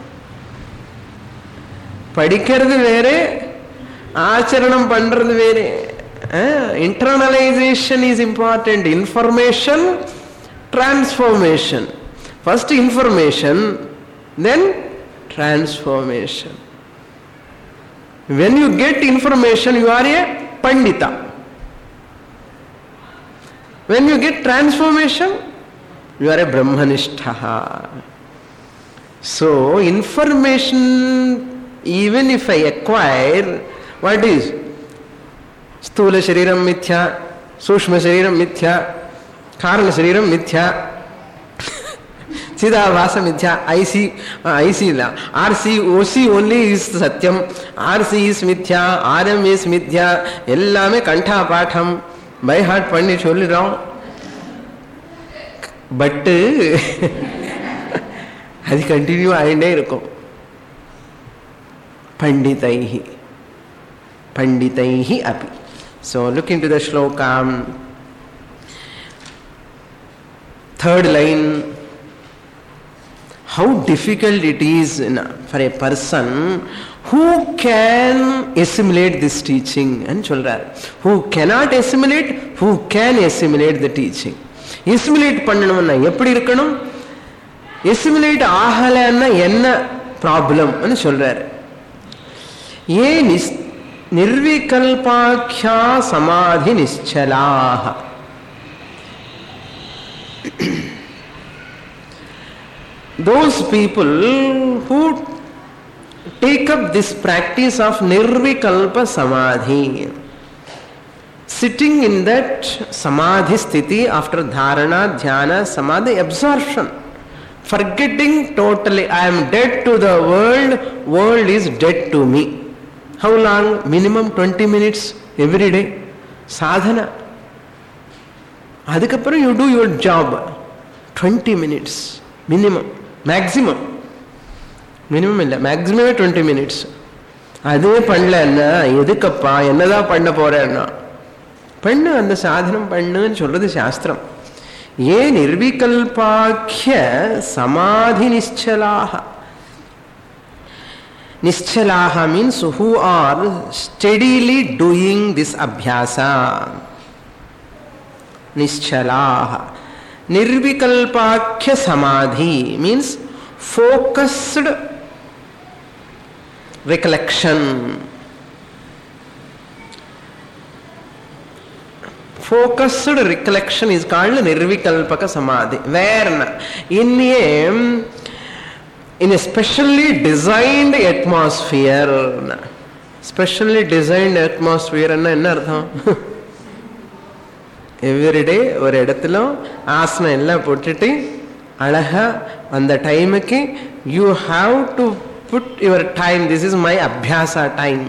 படிக்கிறது வேறு, ஆச்சரணம் பண்றது வேறு. Internalization is important. Information, transformation. First information, then transformation. When you get information, you are a pandita. When you get transformation, you are a brahmanistha. So information, even if I acquire, what is? स्थूल शरीरम मिथ्या, सूक्ष्म शरीरम मिथ्या, कारण शरीरम मिथ्या, Chidavasa Mithya, I C, uh, I C la, R C, O C only is Satyam, R C is Mithya, R M is Mithya, Ellame Kantha Patham, by heart Pandit Choli Rao. But అది continue అయిందే ఇరుకో. పండితైః పండితైః అపి. So look into the sloka. Third line. How difficult it is for a person who can assimilate this teaching and சொல்றார். Who cannot assimilate, who can assimilate the teaching. assimilate பண்ணணும்னா எப்படி இருக்கணும்? assimilate ஆகலைன்னா என்ன ப்ராப்ளம் ன்னு சொல்றார். ஏ நிர்விகல்பாக்யா சமாதி நிశ్చలాః. Those people who take up this practice of nirvikalpa samadhi, sitting in that samadhi sthiti after dharana, dhyana, samadhi, absorption, forgetting totally, I am dead to the world, world is dead to me. How long? Minimum twenty minutes every day. Sadhana. Adhikaparam you do your job. twenty minutes minimum. Maximum. Minimum illa. Maximum twenty minutes. அதே பண்ணலன்னா எதுக்கப்பா என்னதான் பண்ண போறேன்னா பண்ணு, அந்த சாதனம் பண்ணுன்னு சொல்றது சாஸ்திரம். ஏ நிர்விகல்பாக்ய சமாதி நிశ్చలాః. நிశ్చలాః means who are steadily doing this abhyasa. நிశ్చలాః. Nirvikalpakhya samadhi means focused recollection. Focused recollection is called nirvikalpaka samadhi. Where in a, in a specially designed atmosphere. Specially designed atmosphere enna enna artham? Everyday ஒரு இடத்துல ஆசனம் எல்லாம் போட்டுட்டு அழகா அந்த டைமுக்கு you have to put your time. This is my அபியாசா time.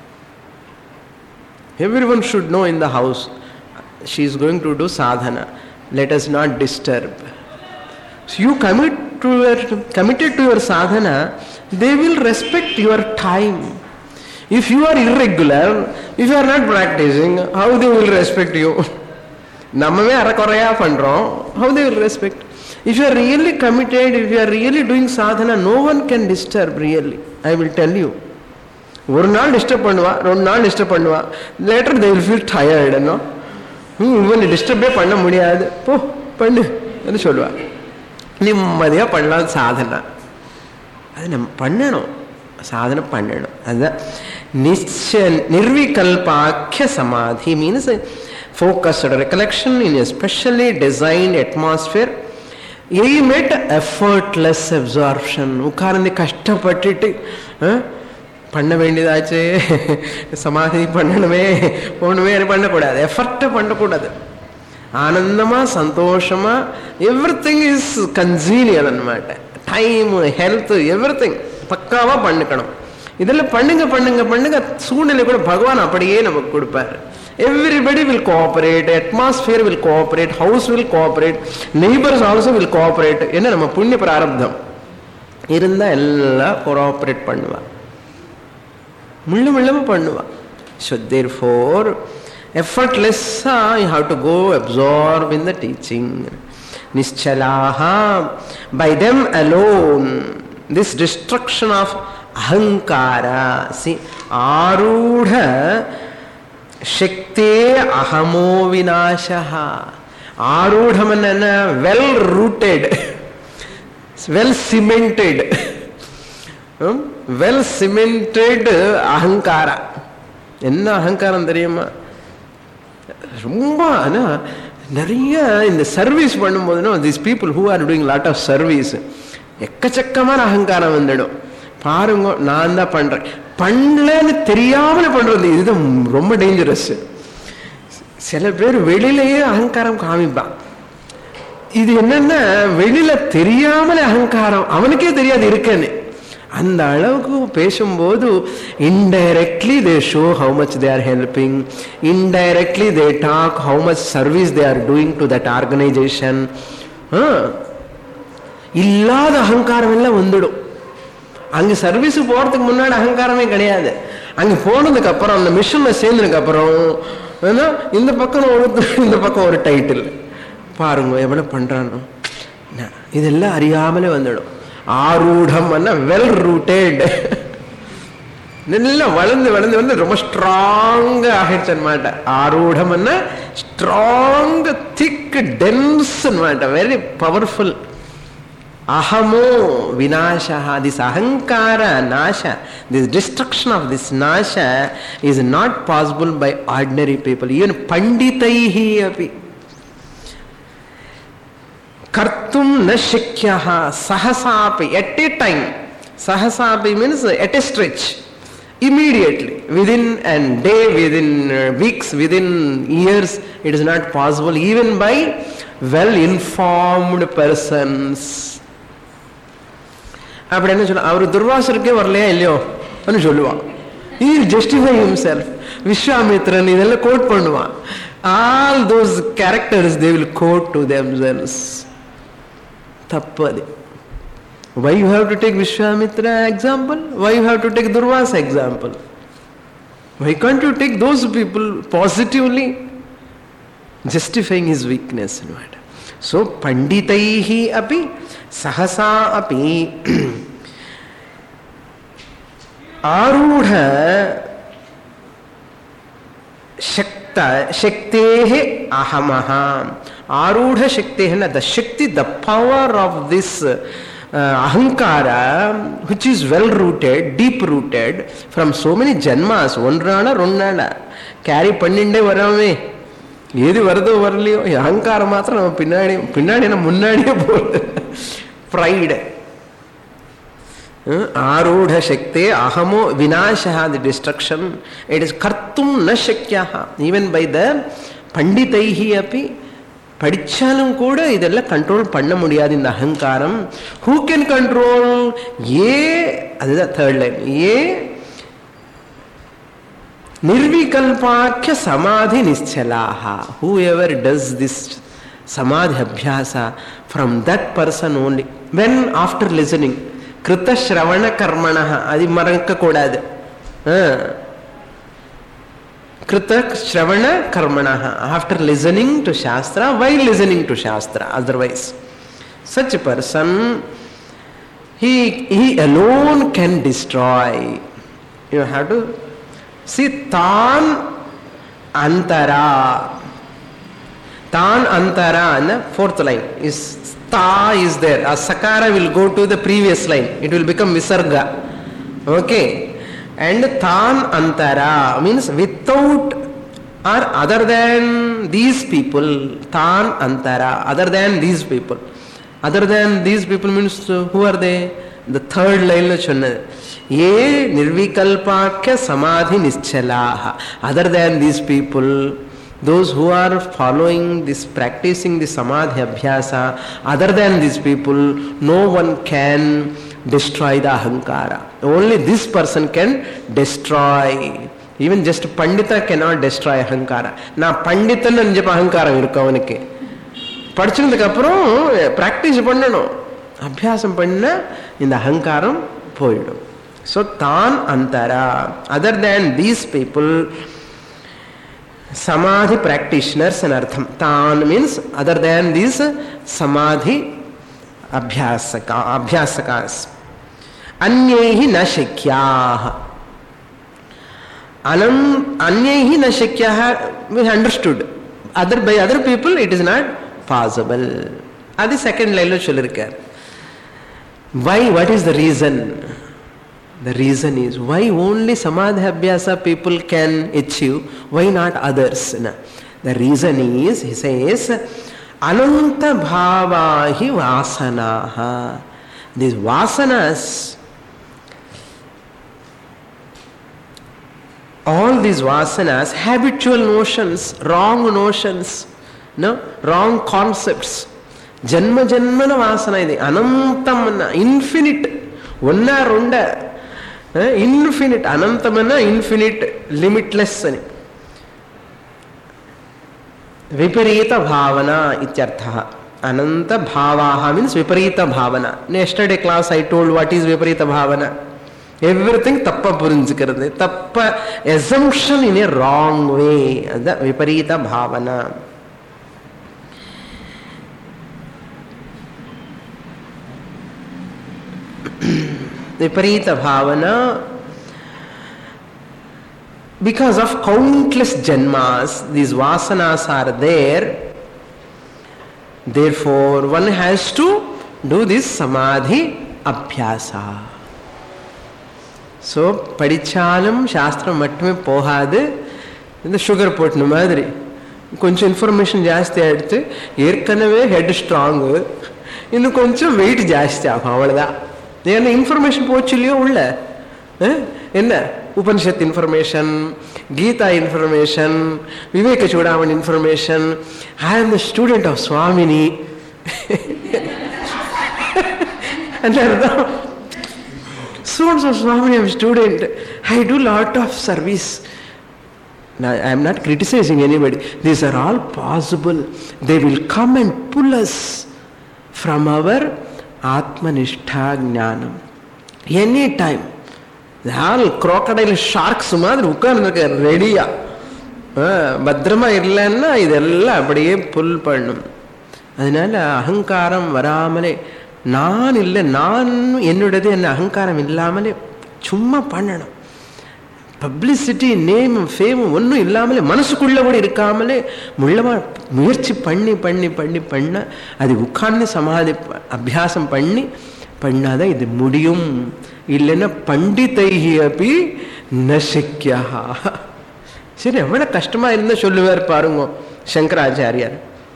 Everyone should know in the house she is going to do சாதனா. Let us not disturb. You commit to your committed to your சாதனா, they will respect your time. If you are irregular, if you are not practicing, how they will respect you? நம்மவே அறக்குறையா பண்றோம். How they will respect? If you are really committed, if you are really doing sadhana, no one can disturb really. I will tell you. ஒரு நாள் disturb பண்ணுவா, ரெண்டு நாள் disturb பண்ணுவா, later they will feel tired. No, இவன் டிஸ்டர்பே பண்ண முடியாது, போ பண்ணு என்று சொல்லுவா. நிம்மதியா பண்ணலாம் சாதனா. அது நம்ம பண்ணணும், சாதனை பண்ணணும். அதுதான் நிர்விகல்பாக்ய சமாதி means focused recollection in a specially designed atmosphere. Aim at effortless absorption. உட்கார்ந்து கஷ்டப்பட்டுட்டு பண்ண வேண்டியதாச்சு, சமாதி பண்ணணுமே ஒண்ணுமே பண்ணக்கூடாது, எஃபர்ட் பண்ணக்கூடாது. ஆனந்தமா சந்தோஷமா எவ்ரி திங் இஸ் கன்சீனியல் அన్నమాట. டைம், ஹெல்த், எவ்ரி திங் பக்காவா பண்ணிக்கணும். இதெல்லாம் பண்ணுங்க பண்ணுங்க பண்ணுங்க சூழ்நிலை கூட பகவான் அப்படியே நமக்கு கொடுப்பாரு. Everybody will cooperate, atmosphere will cooperate, house will cooperate, neighbors also will cooperate. என்ன நம்ம புண்ணிய பிராரப்தம் இருந்தா எல்லாம் கோஆபரேட் பண்ணுவா, முள்ள முள்ளமா பண்ணுவா. So therefore effortless you have to go absorb in the teaching. Nischalaha, by them alone this destruction of ahankara. See, arudha Shakti ahamo vinashaha. Arudhamanana, well rooted, well cemented, well cemented ahankara. என்ன அகங்காரம் தெரியுமா? ரொம்ப நிறைய இந்த service பண்ணும்போதுனா these people who are doing lot of service எக்கச்சக்கமான அகங்காரம் வந்துடும். பாருங்க, நான் தான் பண்றேன், பண்ணலன்னு தெரியாமல பண்றது, இது ரொம்ப டேஞ்சரஸ். சில பேர் வெளியிலேயே அகங்காரம் காமிப்பான். இது என்னன்னா வெளியில தெரியாமலே அகங்காரம், அவனுக்கே தெரியாது இருக்கன்னு. அந்த அளவுக்கு பேசும்போது indirectly they show how much they are helping, indirectly they talk how much service they are doing to that organisation. இல்லாத அகங்காரம் எல்லாம் வந்துடும். அங்க சர்வீஸ் போறதுக்கு முன்னாடி அகங்காரமே கிடையாது. அங்க போனதுக்கு அப்புறம் அந்த மிஷன்ல சேர்ந்ததுக்கு அப்புறம் இந்த பக்கம் ஒரு இந்த பக்கம் ஒரு டைட்டில் பாருங்க எவ்வளவு பண்றானோ, இதெல்லாம் அறியாமலே வந்துடும். ஆரூடம் வெல் ரூட்டட், நல்லா வளர்ந்து வளர்ந்து வந்து ரொம்ப ஸ்ட்ராங் ஆகிடுச்சு அన్నమాట. ஆரூடம் ஸ்ட்ராங் திக் டென்ஸ் அన్నమాట, very powerful. ahamo vinasha, this ahankara nasha, this destruction of this nasha is not possible by ordinary people, even panditaihi api kartum na shakyaha sahasapi, at a time. Sahasapi means at a stretch, immediately, within a day, within weeks, within years, it is not possible even by well informed persons. அப்படி என்ன சொல்ல, அவர் துர்வாசருக்கே வரலையா இல்லையோ சொல்லுவான். He will justify himself. Vishwamitra இதெல்லாம் code பண்ணுவான். All those characters they will quote to themselves. தப்பு அது. Why you have to take Vishwamitra example? Why you have to take Durvasa example? Why can't you take those people positively justifying his weakness? So panditaihi api sahasa api arudha shakta shaktehe ahamaha. Arudha shaktehe, the shakti, the power of this uh, ahankara, which is well rooted, deep rooted from so many janmas, onrana ronnana carry panninde varame. ஏது வருதோ வரலையோ அகங்காரம் மாத்திரம் நம்ம பின்னாடி பின்னாடி நம்ம முன்னாடியே போகுது. ப்ரைடு. ஆரூட சக்தே அகமோ விநாசா, தி டிஸ்ட்ரக்ஷன், இட் இஸ் கர்த்தும் ந சக்யாக ஈவன் பை த பண்டிதைஹி அப்பி. படிச்சாலும் கூட இதெல்லாம் கண்ட்ரோல் பண்ண முடியாது இந்த அகங்காரம். Who can control? ஏ, அதுதான் தேர்ட் லைன். ஏ Nirvikalpakya samadhi nischalaha. Whoever does this samadhi abhyasa, from that person only. When after listening, krita shravana karmanaha, adi maranka kodadu. Krita shravana karmanaha, after listening to shastra, while listening to shastra, otherwise. Such a person, he, he alone can destroy. You have to see tan antara. Tan antara, the fourth line is ta is there. A sakara will go to the previous line. It will become visarga. Okay. And tan antara means without or other than these people. Tan antara, other than these people. Other than these people means who are they? The third line la chonna. Ye nirvikalpakya samadhi nischalaha. Other than these people, those who are following this, practicing the samadhi abhyasa, other than these people, no one can destroy the ahankara. Only this person can destroy. Even just pandita cannot destroy ahankara. Na panditan anjepa ahankara irukku avanukku. படிச்சதுக்கு அப்புறம் practice பண்ணணும், அபியாசம் பண்ண இந்த அகங்காரம் போயிடும். So tan antara, other than these people, samadhi practitioners and artham. Tan means other than these samadhi abhyasaka, abhyasakas. Anyehi na shakyaha. Anam anyehi na shakyaha, we understood. Other by other people it is not possible. Adi second line lo sollirukar. Why? What is the reason? The reason is why only samadhi abhyasa people can achieve, why not others? The reason is, he says, ananta bhavahi vasanaha. These vasanas, all these vasanas, habitual notions, wrong notions, no, wrong concepts, జన్మ జన్మన వాసన ఇది, అనంతమన్న infinite, ఒన్నా రెండ infinite, అనంతమన్న infinite, limitless అని. విపరీత భావన ఇత్యర్థ. అనంత భావాహ means విపరీత భావన. Yesterday class I told what is విపరీత భావన. ఎవ్రీథింగ్ తప్ప పురించుக்கிறது, తప్ప assumption in a wrong way, అద విపరీత భావన. విపరీత భావన because of countless janmas, these vasanas are there. Therefore one has to do this samadhi abhyasa. So படிச்சாலும் சாஸ்திரம் மட்டுமே போகாது. இந்த சுகர் போட்டின மாதிரி கொஞ்சம் இன்ஃபர்மேஷன் ஜாஸ்தி ஆகிடுத்து, ஏற்கனவே ஹெட் ஸ்ட்ராங்கு, இன்னும் கொஞ்சம் வெயிட் ஜாஸ்தி ஆகும், அவ்வளோதான். ஏன்னா இன்ஃபர்மேஷன் போச்சு இல்லையோ உள்ள. என்ன உபனிஷத் இன்ஃபர்மேஷன், கீதா இன்ஃபர்மேஷன், விவேக சூடாமணி இன்ஃபர்மேஷன், ஐ ஆம் த ஸ்டூடெண்ட் ஆஃப் சுவாமினி அந்த அர்த்தம். Students of Swami, I am student. I do lot of service. Now, I am not criticizing anybody. These are all possible. They will come and pull us from our Atmanishtha Jnanam. Any time. All crocodile sharks மாதிரி உட்கார்ந்துருக்க ரெடியா. பத்திரமா இல்லைன்னா இதெல்லாம் அப்படியே புல் பண்ணும். அதனால அகங்காரம் வராமலே, நான் இல்லை, நான் என்னுடையது என்ன அகங்காரம் இல்லாமலே சும்மா பண்ணணும். பப்ளிசிட்டி, நேம், ஃபேம் ஒன்றும் இல்லாமலே, மனசுக்குள்ளே கூட இருக்காமலே முள்ளமா முயற்சி பண்ணி பண்ணி பண்ணி பண்ண, அது உட்கார்ந்து சமாதி அபியாசம் பண்ணி பண்ணாதான் இது முடியும். இல்லைன்னா பண்டிதைஹி அப்படி நசிக்கியா. சரி, எவ்வளோ கஷ்டமாக இருந்தால் சொல்லுவார் பாருங்க சங்கராச்சாரியார்.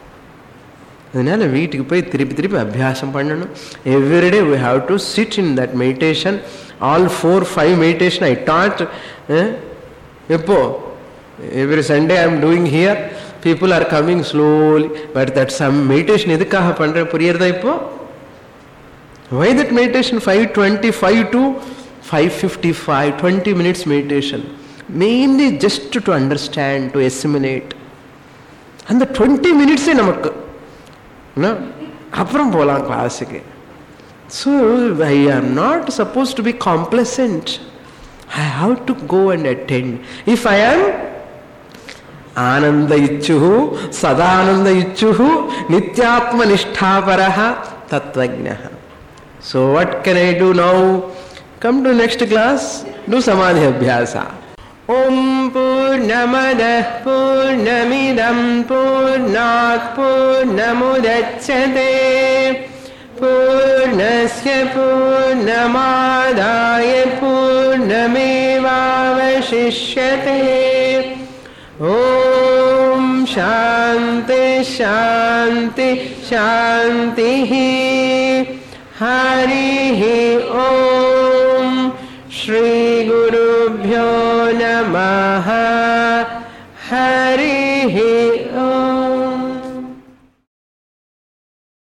அதனால வீட்டுக்கு போய் திருப்பி திருப்பி அபியாசம் பண்ணணும். Everyday we have to sit in that meditation. All four five meditation I taught. எப்போ every Sunday I am doing here. People are coming slowly, but that some meditation எதுக்காக பண்றேன் புரியறதா இப்போ? Why that meditation? five twenty-five to five fifty-five, twenty minutes meditation, mainly just to understand, to assimilate. And the twenty minutes நமக்கு அப்புறம் போகலாம் கிளாஸுக்கு. So I am not suppose to be complacent. I have to go and attend. If I am ஆனந்த இச்சுஹு Sadananda இச்சுஹு நித்யாத்ம நிஷ்டாபரஹ தத்வஜ்ஞः. So what can I do now? Come to next class, do samadhi abhyasa. Om Purnamadah Purnamidam Purnat Purnamudachyate Purnasya Purnamadaya Purnamevavashishyate. Om Shanti Shanti Shantihi. Harihi Om Shri Gurubhyo Namaha.